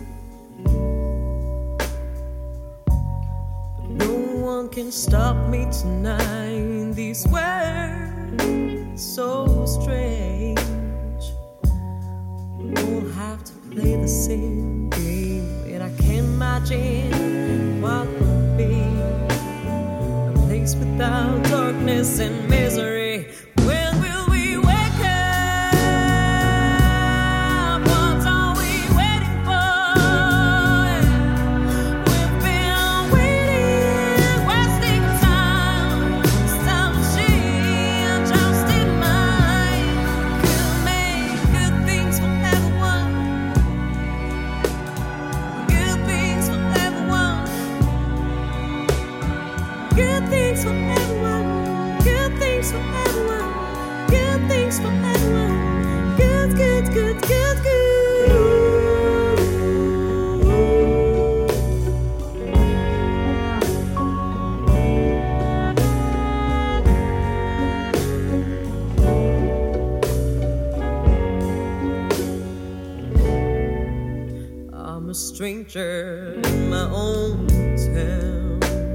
but no one can stop me tonight. These words so strange. We all have to play the same game, and I can't imagine what would be a place without darkness and misery. When will we wake up? I'm a stranger in my own town,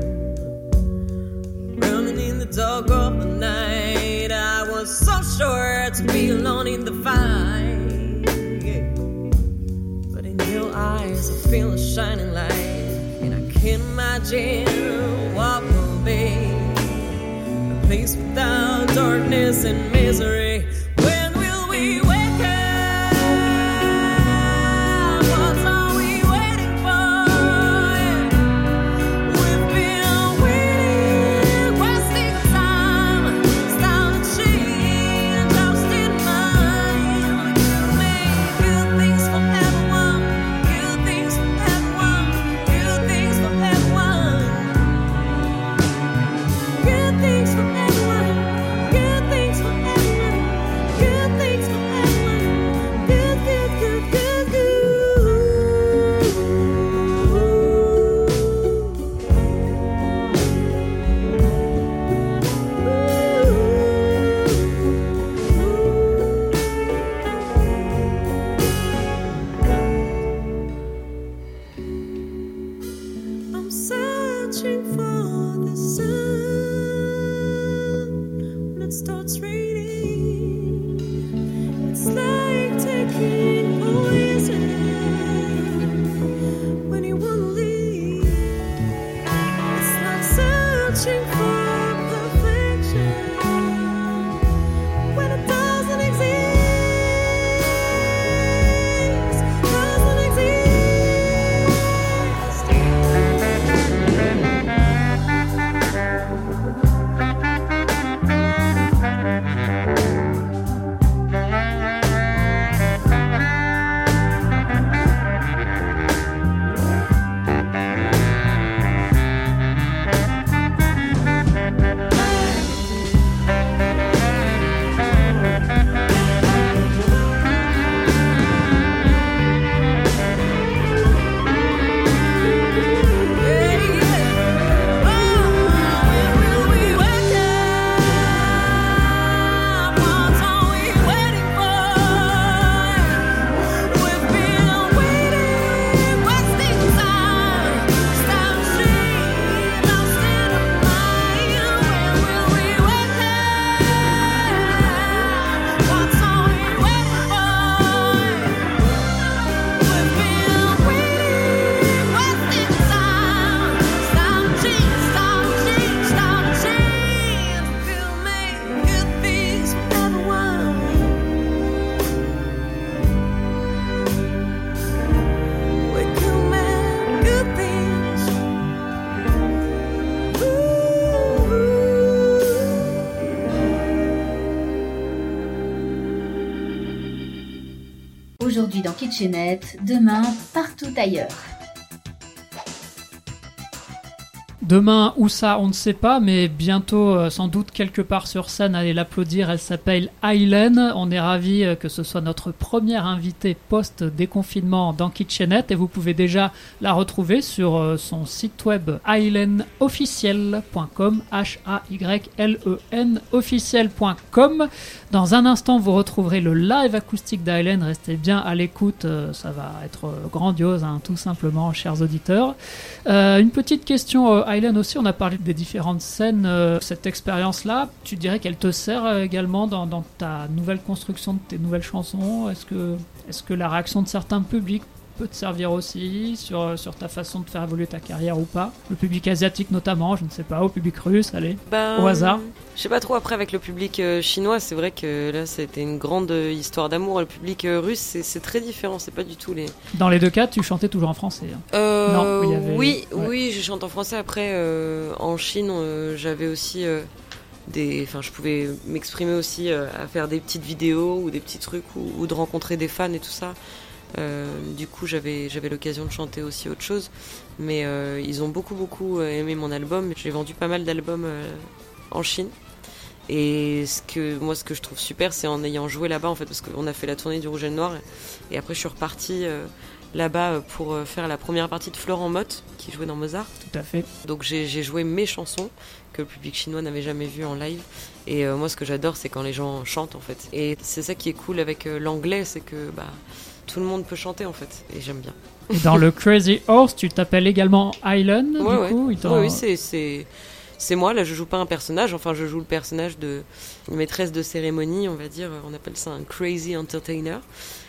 running in the dark of the night. I was so sure to be alone in the fight, yeah. But in your eyes I feel a shining light, and I can't imagine what will be a place without darkness and misery. When will we wake up? Good things for everyone. Aujourd'hui dans Kitchenette, demain partout ailleurs. Demain, où ça, on ne sait pas, mais bientôt, sans doute, quelque part sur scène, allez l'applaudir. Elle s'appelle Aylen. On est ravis que ce soit notre première invitée post-déconfinement dans Kitchenette. Et vous pouvez déjà la retrouver sur son site web aylenofficiel.com, H-A-Y-L-E-N officiel.com. Dans un instant, vous retrouverez le live acoustique d'Aylen. Restez bien à l'écoute, ça va être grandiose, hein, tout simplement, chers auditeurs. Une petite question, Aylen aussi, on a parlé des différentes scènes. Cette expérience-là, tu dirais qu'elle te sert également dans ta nouvelle construction de tes nouvelles chansons? Est-ce que la réaction de certains publics peut te servir aussi sur ta façon de faire évoluer ta carrière ou pas? Le public asiatique notamment, je ne sais pas, au public russe, allez, au hasard. Je sais pas trop, après avec le public chinois, c'est vrai que là c'était une grande histoire d'amour. Le public russe, c'est très différent, c'est pas du tout les... Dans les deux cas, tu chantais toujours en français, hein. Non, il y avait... Oui, je chante en français. Après, en Chine, j'avais aussi... je pouvais m'exprimer aussi à faire des petites vidéos ou des petits trucs ou de rencontrer des fans et tout ça. Du coup, j'avais l'occasion de chanter aussi autre chose, mais ils ont beaucoup aimé mon album. J'ai vendu pas mal d'albums en Chine, et ce que je trouve super, c'est en ayant joué là-bas, en fait, parce qu'on a fait la tournée du Rouge et le Noir, et après je suis repartie là-bas pour faire la première partie de Florent Mott qui jouait dans Mozart. Tout à fait. Donc j'ai joué mes chansons que le public chinois n'avait jamais vues en live, et moi ce que j'adore, c'est quand les gens chantent, en fait, et c'est ça qui est cool avec l'anglais, c'est que tout le monde peut chanter, en fait, et j'aime bien. Et dans le Crazy Horse, tu t'appelles également Aylen, du coup Oui, c'est moi, là je joue pas un personnage, enfin je joue le personnage de maîtresse de cérémonie, on va dire, on appelle ça un crazy entertainer.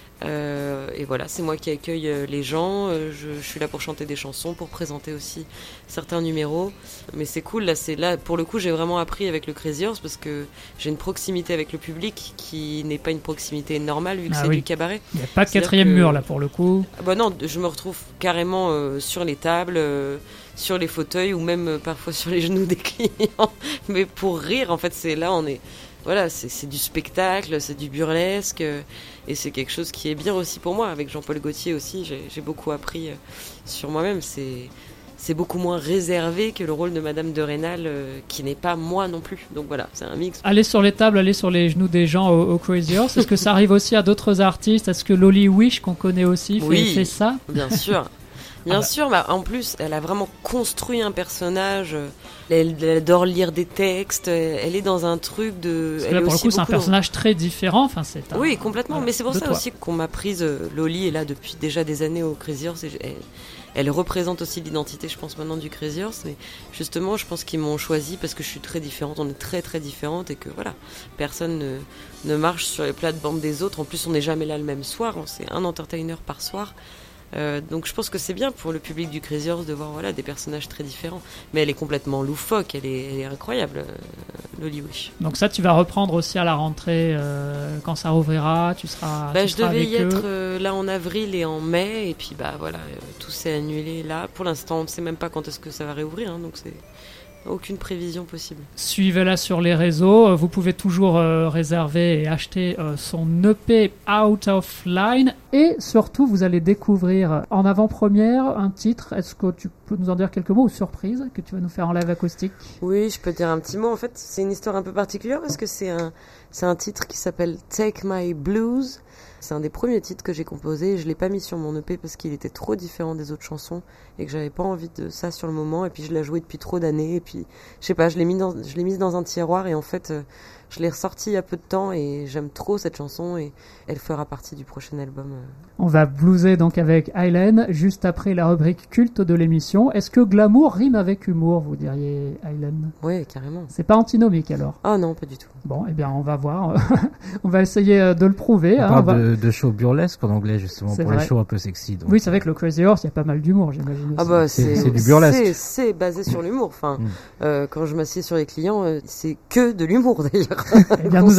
Et voilà, c'est moi qui accueille les gens, je suis là pour chanter des chansons, pour présenter aussi certains numéros, mais c'est cool, là pour le coup j'ai vraiment appris avec le Crazy Horse, parce que j'ai une proximité avec le public qui n'est pas une proximité normale vu que c'est du cabaret. Il n'y a pas de quatrième mur là pour le coup. Non, je me retrouve carrément sur les tables, sur les fauteuils, ou même parfois sur les genoux des clients, mais pour rire, en fait, c'est là on est... Voilà, c'est du spectacle, c'est du burlesque, et c'est quelque chose qui est bien aussi pour moi. Avec Jean-Paul Gaultier aussi, j'ai beaucoup appris sur moi-même. C'est beaucoup moins réservé que le rôle de Madame de Rênal, qui n'est pas moi non plus. Donc voilà, c'est un mix. Aller sur les tables, aller sur les genoux des gens au Crazy Horse, est-ce que ça arrive aussi à d'autres artistes? Est-ce que Loli Wish, qu'on connaît aussi, fait ça? Bien sûr. Bien sûr, en plus, elle a vraiment construit un personnage. Elle adore lire des textes. Elle est dans un truc de... Parce que là, pour le coup, c'est un personnage très différent. Enfin, oui, complètement. Mais c'est pour ça aussi qu'on m'a prise. Loli est là depuis déjà des années au Crazy Horse. Elle représente aussi l'identité, je pense, maintenant du Crazy Horse. Mais justement, je pense qu'ils m'ont choisi parce que je suis très différente. On est très, très différentes. Et que voilà, personne ne marche sur les plates-bandes des autres. En plus, on n'est jamais là le même soir. C'est un entertainer par soir. Donc je pense que c'est bien pour le public du Crazy Horse de voir des personnages très différents, mais elle est complètement loufoque, elle est incroyable, Loli Wish. Donc ça, tu vas reprendre aussi à la rentrée quand ça rouvrira, tu seras je devais y être là en avril et en mai, et puis tout s'est annulé là. Pour l'instant on ne sait même pas quand est-ce que ça va réouvrir, donc c'est aucune prévision possible. Suivez-la sur les réseaux. Vous pouvez toujours réserver et acheter son EP Out of Line. Et surtout, vous allez découvrir en avant-première un titre. Est-ce que tu peux nous en dire quelques mots, ou surprise, que tu vas nous faire en live acoustique? Oui, je peux dire un petit mot. En fait, c'est une histoire un peu particulière parce que c'est un titre qui s'appelle Take My Blues. C'est un des premiers titres que j'ai composé. Je l'ai pas mis sur mon EP parce qu'il était trop différent des autres chansons et que j'avais pas envie de ça sur le moment. Et puis je l'ai joué depuis trop d'années. Et puis je sais pas, je l'ai mise dans un tiroir et en fait je l'ai ressorti il y a peu de temps et j'aime trop cette chanson et elle fera partie du prochain album. On va blueser donc avec Aylen juste après la rubrique culte de l'émission. Est-ce que glamour rime avec humour, vous diriez, Aylen? Oui, carrément. C'est pas antinomique alors? Ah non, pas du tout. Bon, eh bien on va voir. On va essayer de le prouver. On parle de show burlesque en anglais justement, pour les shows un peu sexy. Donc... Oui, c'est vrai que le Crazy Horse, il y a pas mal d'humour, j'imagine. Ah c'est du burlesque. C'est basé sur l'humour. Enfin, quand je m'assieds sur les clients, c'est que de l'humour d'ailleurs. Eh bien,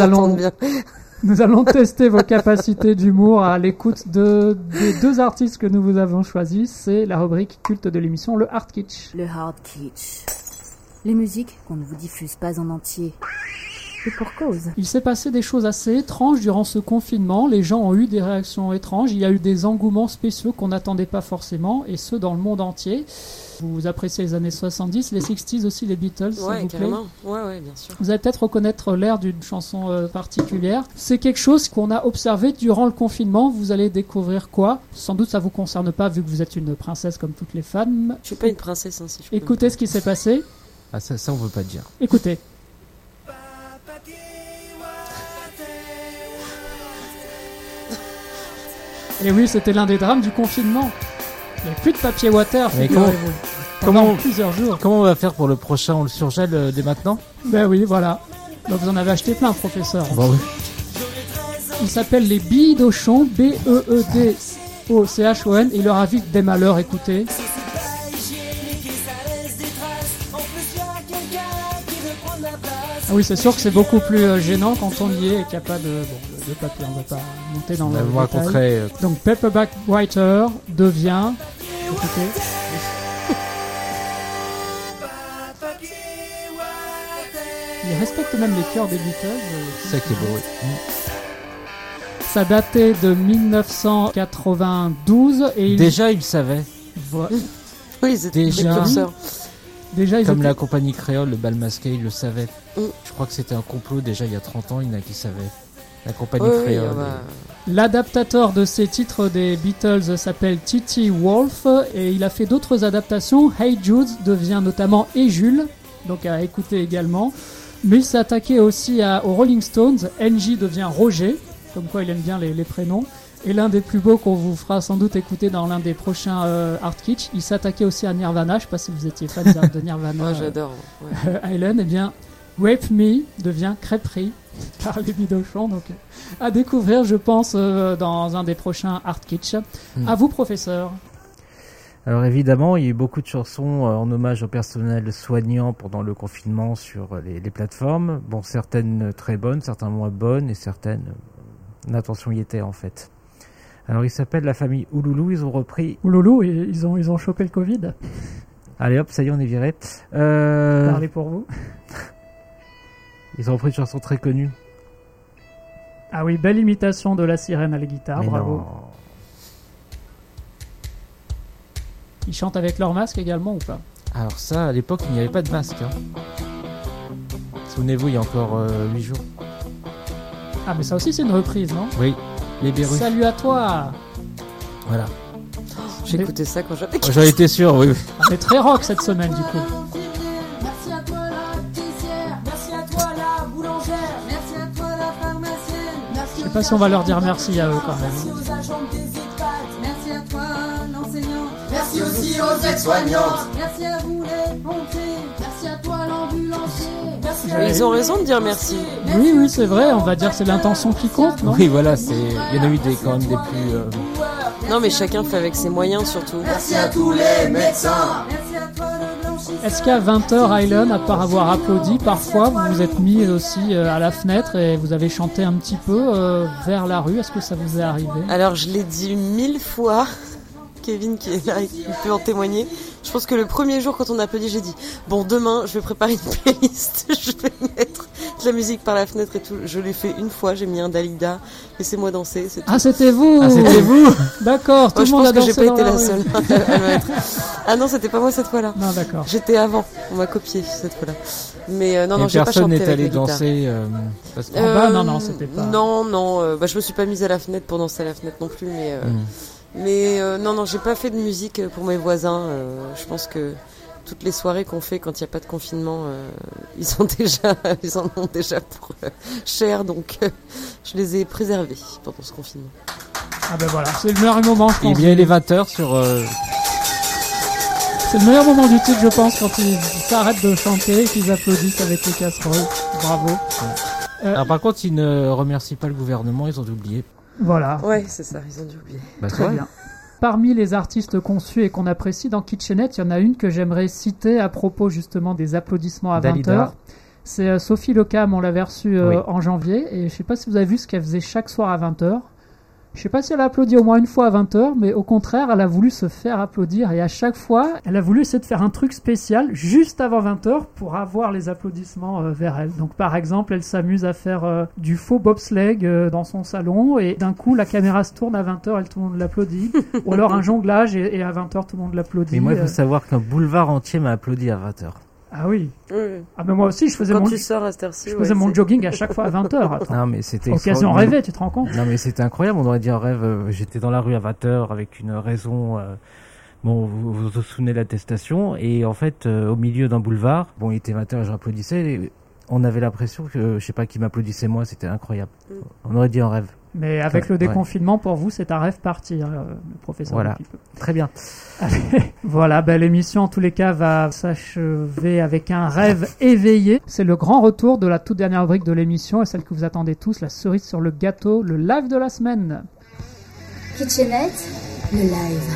nous allons tester vos capacités d'humour à l'écoute des deux artistes que nous vous avons choisis. C'est la rubrique culte de l'émission, le Hard Kitsch. Le Hard Kitsch. Les musiques qu'on ne vous diffuse pas en entier. Et pour cause. Il s'est passé des choses assez étranges durant ce confinement. Les gens ont eu des réactions étranges. Il y a eu des engouements spéciaux qu'on n'attendait pas forcément, et ce dans le monde entier. Vous appréciez les années 70, les 60s aussi, les Beatles, s'il vous plaît. Ouais, bien sûr. Vous allez peut-être reconnaître l'air d'une chanson particulière. C'est quelque chose qu'on a observé durant le confinement. Vous allez découvrir quoi ? Sans doute ça vous concerne pas, vu que vous êtes une princesse comme toutes les femmes. Je suis pas une princesse, si je peux. Écoutez ce qui s'est passé. Ah, ça on veut pas dire. Écoutez. Et oui, c'était l'un des drames du confinement. Il n'y a plus de papier water, figurez-vous. Pendant plusieurs jours. Comment on va faire pour le prochain ? On le surgèle dès maintenant ? Ben oui, voilà. Donc vous en avez acheté plein, professeur. Bon, oui. Il s'appelle les billes d'Auchon, B-E-E-D-O-C-H-O-N. Il leur arrive des malheurs, écoutez. Ah oui, c'est sûr que c'est beaucoup plus gênant quand on y est et qu'il n'y a pas de papier. On ne va pas monter dans le détail. Donc Paperback Writer devient... Écoutez. Il respecte même les chœurs des Beatles. C'est ça qui est beau, oui. Ça datait de 1992 et déjà il savait. Oui, ils étaient précurseurs. Déjà, comme la compagnie créole, le bal masqué, ils le savaient. Je crois que c'était un complot déjà il y a 30 ans, il y en a qui savaient. La compagnie créole. L'adaptateur de ces titres des Beatles s'appelle T.T. Wolfe et il a fait d'autres adaptations. Hey Jude devient notamment Et Jules, donc à écouter également. Mais il s'est attaqué aussi aux Rolling Stones. NJ devient Roger, comme quoi il aime bien les prénoms. Et l'un des plus beaux qu'on vous fera sans doute écouter dans l'un des prochains Art Kitsch, il s'attaquait aussi à Nirvana. Je ne sais pas si vous étiez fan de Nirvana. Moi j'adore. Island, eh bien, Rape Me devient Crêperie par les Bidochons. Donc à découvrir, je pense, dans un des prochains Art Kitsch. À vous, professeur. Alors évidemment, il y a eu beaucoup de chansons en hommage au personnel soignant pendant le confinement sur les plateformes. Bon, certaines très bonnes, certaines moins bonnes et certaines... L'attention y était en fait. Alors ils s'appellent la famille Ouloulou, ils ont repris... Ouloulou, ils ont chopé le Covid. Allez hop, ça y est, on est viré. Parlez pour vous. Ils ont repris une chanson très connue. Ah oui, belle imitation de la sirène à la guitare, bravo. Non. Ils chantent avec leur masque également ou pas ? Alors ça, à l'époque, il n'y avait pas de masque. Souvenez-vous, il y a encore 8 jours. Ah mais ça aussi c'est une reprise, non ? Oui, les Berus. Salut à toi. Voilà. J'ai écouté ça quand j'avais... J'en étais sûr, oui. On est très rock cette semaine du coup. Merci à toi la caissière, merci à toi la boulangère, merci à toi la pharmacienne. Je sais pas si on va leur dire merci à eux quand même. Merci aux agents des EHPAD, merci à toi l'enseignant, merci aussi aux aides-soignantes, merci à vous les pompiers, merci à toi l'ambulancier. Ils ont raison de dire merci. Oui, c'est vrai, on va dire c'est l'intention qui compte, non ? Oui, voilà, il y en a eu quand même des plus... Non, mais chacun fait avec ses moyens surtout. Merci à tous les médecins. Est-ce qu'à 20h, Island, à part avoir applaudi, parfois vous vous êtes mis aussi à la fenêtre et vous avez chanté un petit peu vers la rue ? Est-ce que ça vous est arrivé ? Alors, je l'ai dit 1000 fois. Kevin qui est là, il peut en témoigner. Je pense que le premier jour quand on a applaudi, j'ai dit bon, demain je vais préparer une playlist, je vais mettre de la musique par la fenêtre et tout. Je l'ai fait une fois, j'ai mis un Dalida, laissez-moi danser, c'est tout. Ah, c'était vous. D'accord, tout le monde a dansé. Je pense que j'ai pas été la seule à le mettre. Ah non, c'était pas moi cette fois-là. Non, d'accord. J'étais avant, on m'a copié cette fois-là. Mais non, j'ai pas chanté avec la guitare. Personne n'est allé danser parce que... non, c'était pas... Non, je me suis pas mise à la fenêtre pour danser à la fenêtre non plus, mais... Mais non, j'ai pas fait de musique pour mes voisins. Je pense que toutes les soirées qu'on fait quand il n'y a pas de confinement, ils en ont déjà pour cher, donc je les ai préservés pendant ce confinement. Ah ben voilà, c'est le meilleur moment, je pense. Et bien les 20h sur... C'est le meilleur moment du titre, je pense, quand ils s'arrêtent de chanter et qu'ils applaudissent avec les casseroles. Bravo. Alors par contre, ils ne remercient pas le gouvernement, ils ont oublié. Voilà. Ouais, c'est ça, ils ont dû oublier. Très bien. Parmi les artistes qu'on suit et qu'on apprécie dans Kitchenette, il y en a une que j'aimerais citer à propos justement des applaudissements à 20h. C'est Sophie Lecam, on l'avait reçue en janvier, et je ne sais pas si vous avez vu ce qu'elle faisait chaque soir à 20h. Je sais pas si elle a applaudi au moins une fois à 20h, mais au contraire, elle a voulu se faire applaudir et à chaque fois, elle a voulu essayer de faire un truc spécial juste avant 20h pour avoir les applaudissements vers elle. Donc par exemple, elle s'amuse à faire du faux bobsleigh dans son salon et d'un coup, la caméra se tourne à 20h et tout le monde l'applaudit. Ou alors un jonglage et à 20h, tout le monde l'applaudit. Mais moi, il faut savoir qu'un boulevard entier m'a applaudi à 20h. Ah oui. Oui. Ah mais moi aussi je faisais Quand mon tu sors à cette heure-ci, je faisais mon jogging à chaque fois à 20h. Non mais c'était occasion rêvée, tu te rends compte? Non mais c'était incroyable, on aurait dit un rêve. J'étais dans la rue à 20h avec une raison. Bon, vous souvenez de l'attestation et en fait au milieu d'un boulevard, bon il était 20h et je m'applaudissais. Et on avait l'impression que je sais pas qui m'applaudissait moi, c'était incroyable. On aurait dit un rêve. Mais avec le déconfinement, pour vous, c'est un rêve parti, hein, le professeur. Voilà, très bien. Voilà, l'émission, en tous les cas, va s'achever avec un rêve éveillé. C'est le grand retour de la toute dernière rubrique de l'émission, et celle que vous attendez tous, la cerise sur le gâteau, le live de la semaine. Kitchenette, le live.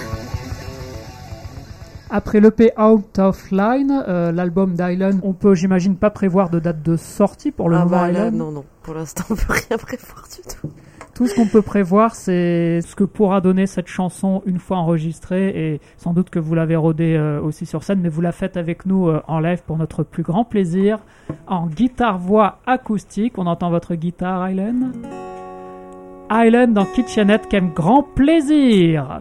Après l'EP Out of Line, l'album d'Island, on peut, j'imagine, pas prévoir de date de sortie pour le nouveau Island. Non, pour l'instant, on peut rien prévoir du tout. Tout ce qu'on peut prévoir, c'est ce que pourra donner cette chanson une fois enregistrée, et sans doute que vous l'avez rodée aussi sur scène, mais vous la faites avec nous en live pour notre plus grand plaisir, en guitare-voix acoustique. On entend votre guitare, Island. Island dans Kitchenette, qu'aime grand plaisir.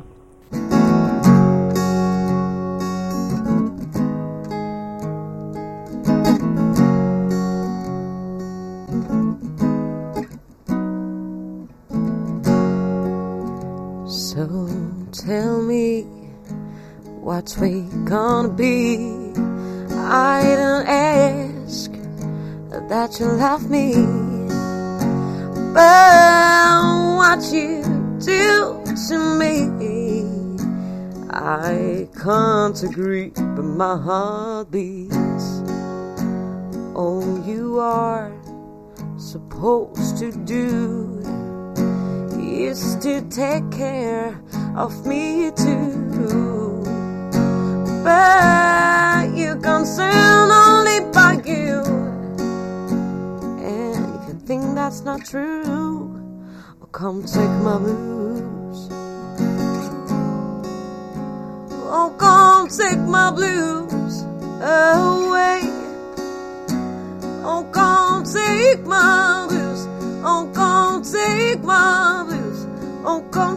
So tell me what we gonna be. I didn't ask that you love me, but what you do to me, I can't agree, but my heart beats. All you are supposed to do is to take care of me too, but you're concerned only by you, and if you think that's not true, well, come take my blues. Oh, come take my blues away. Oh, come take my blues. Oh, come take my blues. Oh, come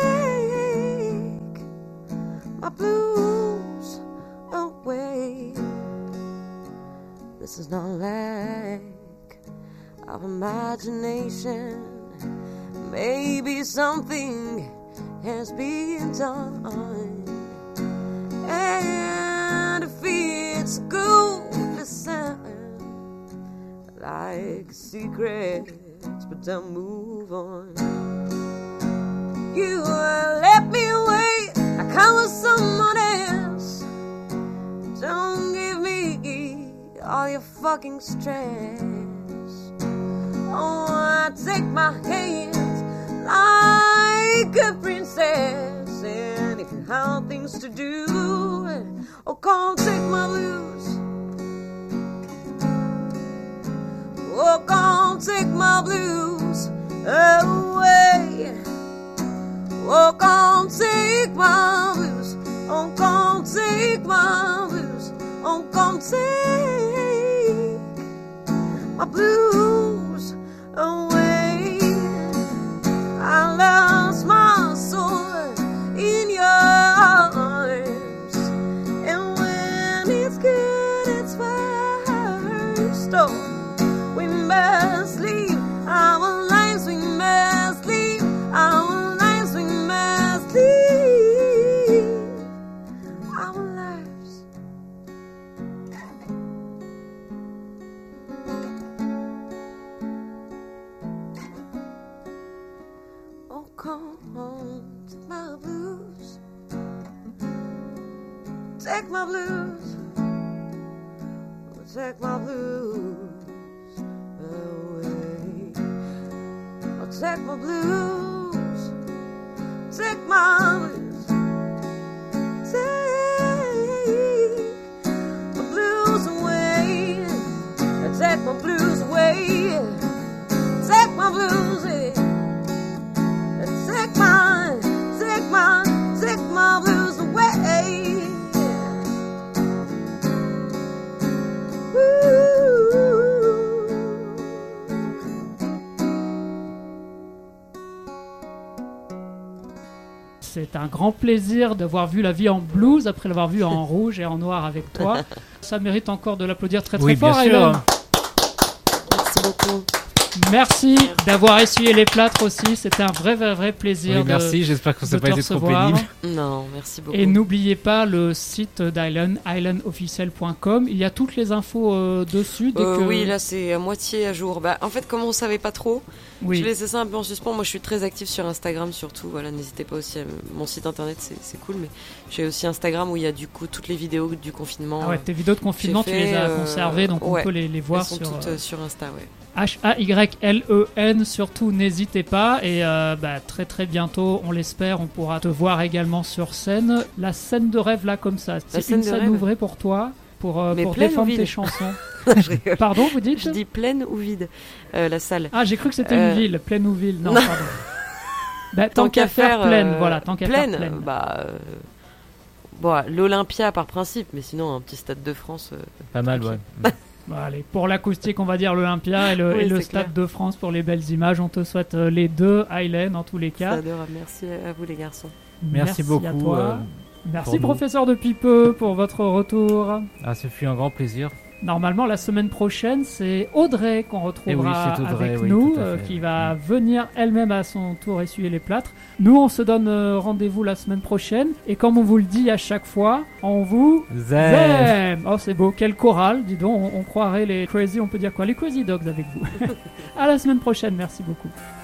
take my blues away. This is not lack of imagination. Maybe something has been done, and if it's good to sound like secrets, but don't move on. You let me wait like I was someone else. Don't give me all your fucking stress. Oh, I take my hands like a princess, and if you have things to do, oh, come take my blues. Oh, come take my blues away. Oh, come take my blues. Oh, come take my blues. Oh, come take my blues away. I lost my soul in your arms, and when it's good, it's first. Oh, we must leave our lives, we must leave our lives, we must leave our lives. Oh, come on, take my blues. Take my blues. Oh, take my blues. Take my blues, take my blues, take my blues away, take my blues away, take my blues away, take c'est un grand plaisir d'avoir vu la vie en blues après l'avoir vu en rouge et en noir avec toi. Ça mérite encore de l'applaudir très très fort, Aylen. Merci beaucoup. Merci d'avoir essuyé les plâtres aussi, c'était un vrai plaisir. Oui, merci, j'espère que ça n'a pas été trop pénible. Non, merci beaucoup. Et n'oubliez pas le site d'Aylen, aylenofficiel.com, il y a toutes les infos dessus. Oui, là c'est à moitié à jour. En fait, comme on savait pas trop, je laissais ça un peu en suspens. Moi je suis très active sur Instagram surtout, voilà, n'hésitez pas aussi mon site internet, c'est cool, mais j'ai aussi Instagram où il y a du coup toutes les vidéos du confinement. Ah ouais, tes vidéos de confinement, tu les as conservées, donc on peut les voir elles sont toutes sur Insta, ouais. HAYLEN, surtout n'hésitez pas, et très bientôt, on l'espère, on pourra te voir également sur scène. La scène de rêve là comme ça, c'est une scène ouvrée pour toi, pour défendre tes chansons. Pardon, vous dites? Je dis pleine ou vide, la salle. Ah, j'ai cru que c'était une ville, pleine ou ville. Non, pardon. Tant qu'à faire pleine, voilà, tant qu'à faire pleine. L'Olympia par principe, mais sinon un petit Stade de France. Pas mal, ouais. Allez, pour l'acoustique, on va dire l'Olympia et le Stade de France pour les belles images. On te souhaite les deux, Aylen, en tous les cas. C'est adorable. Merci à vous les garçons. Merci beaucoup. À toi. Merci professeur de Pipeux pour votre retour. Ce fut un grand plaisir. Normalement, la semaine prochaine, c'est Audrey qu'on retrouvera avec nous, qui va venir elle-même à son tour essuyer les plâtres. Nous, on se donne rendez-vous la semaine prochaine. Et comme on vous le dit à chaque fois, on vous aime. Oh, c'est beau, quel choral, dis donc. On croirait les Crazy, on peut dire quoi? Les Crazy Dogs avec vous. À la semaine prochaine, merci beaucoup.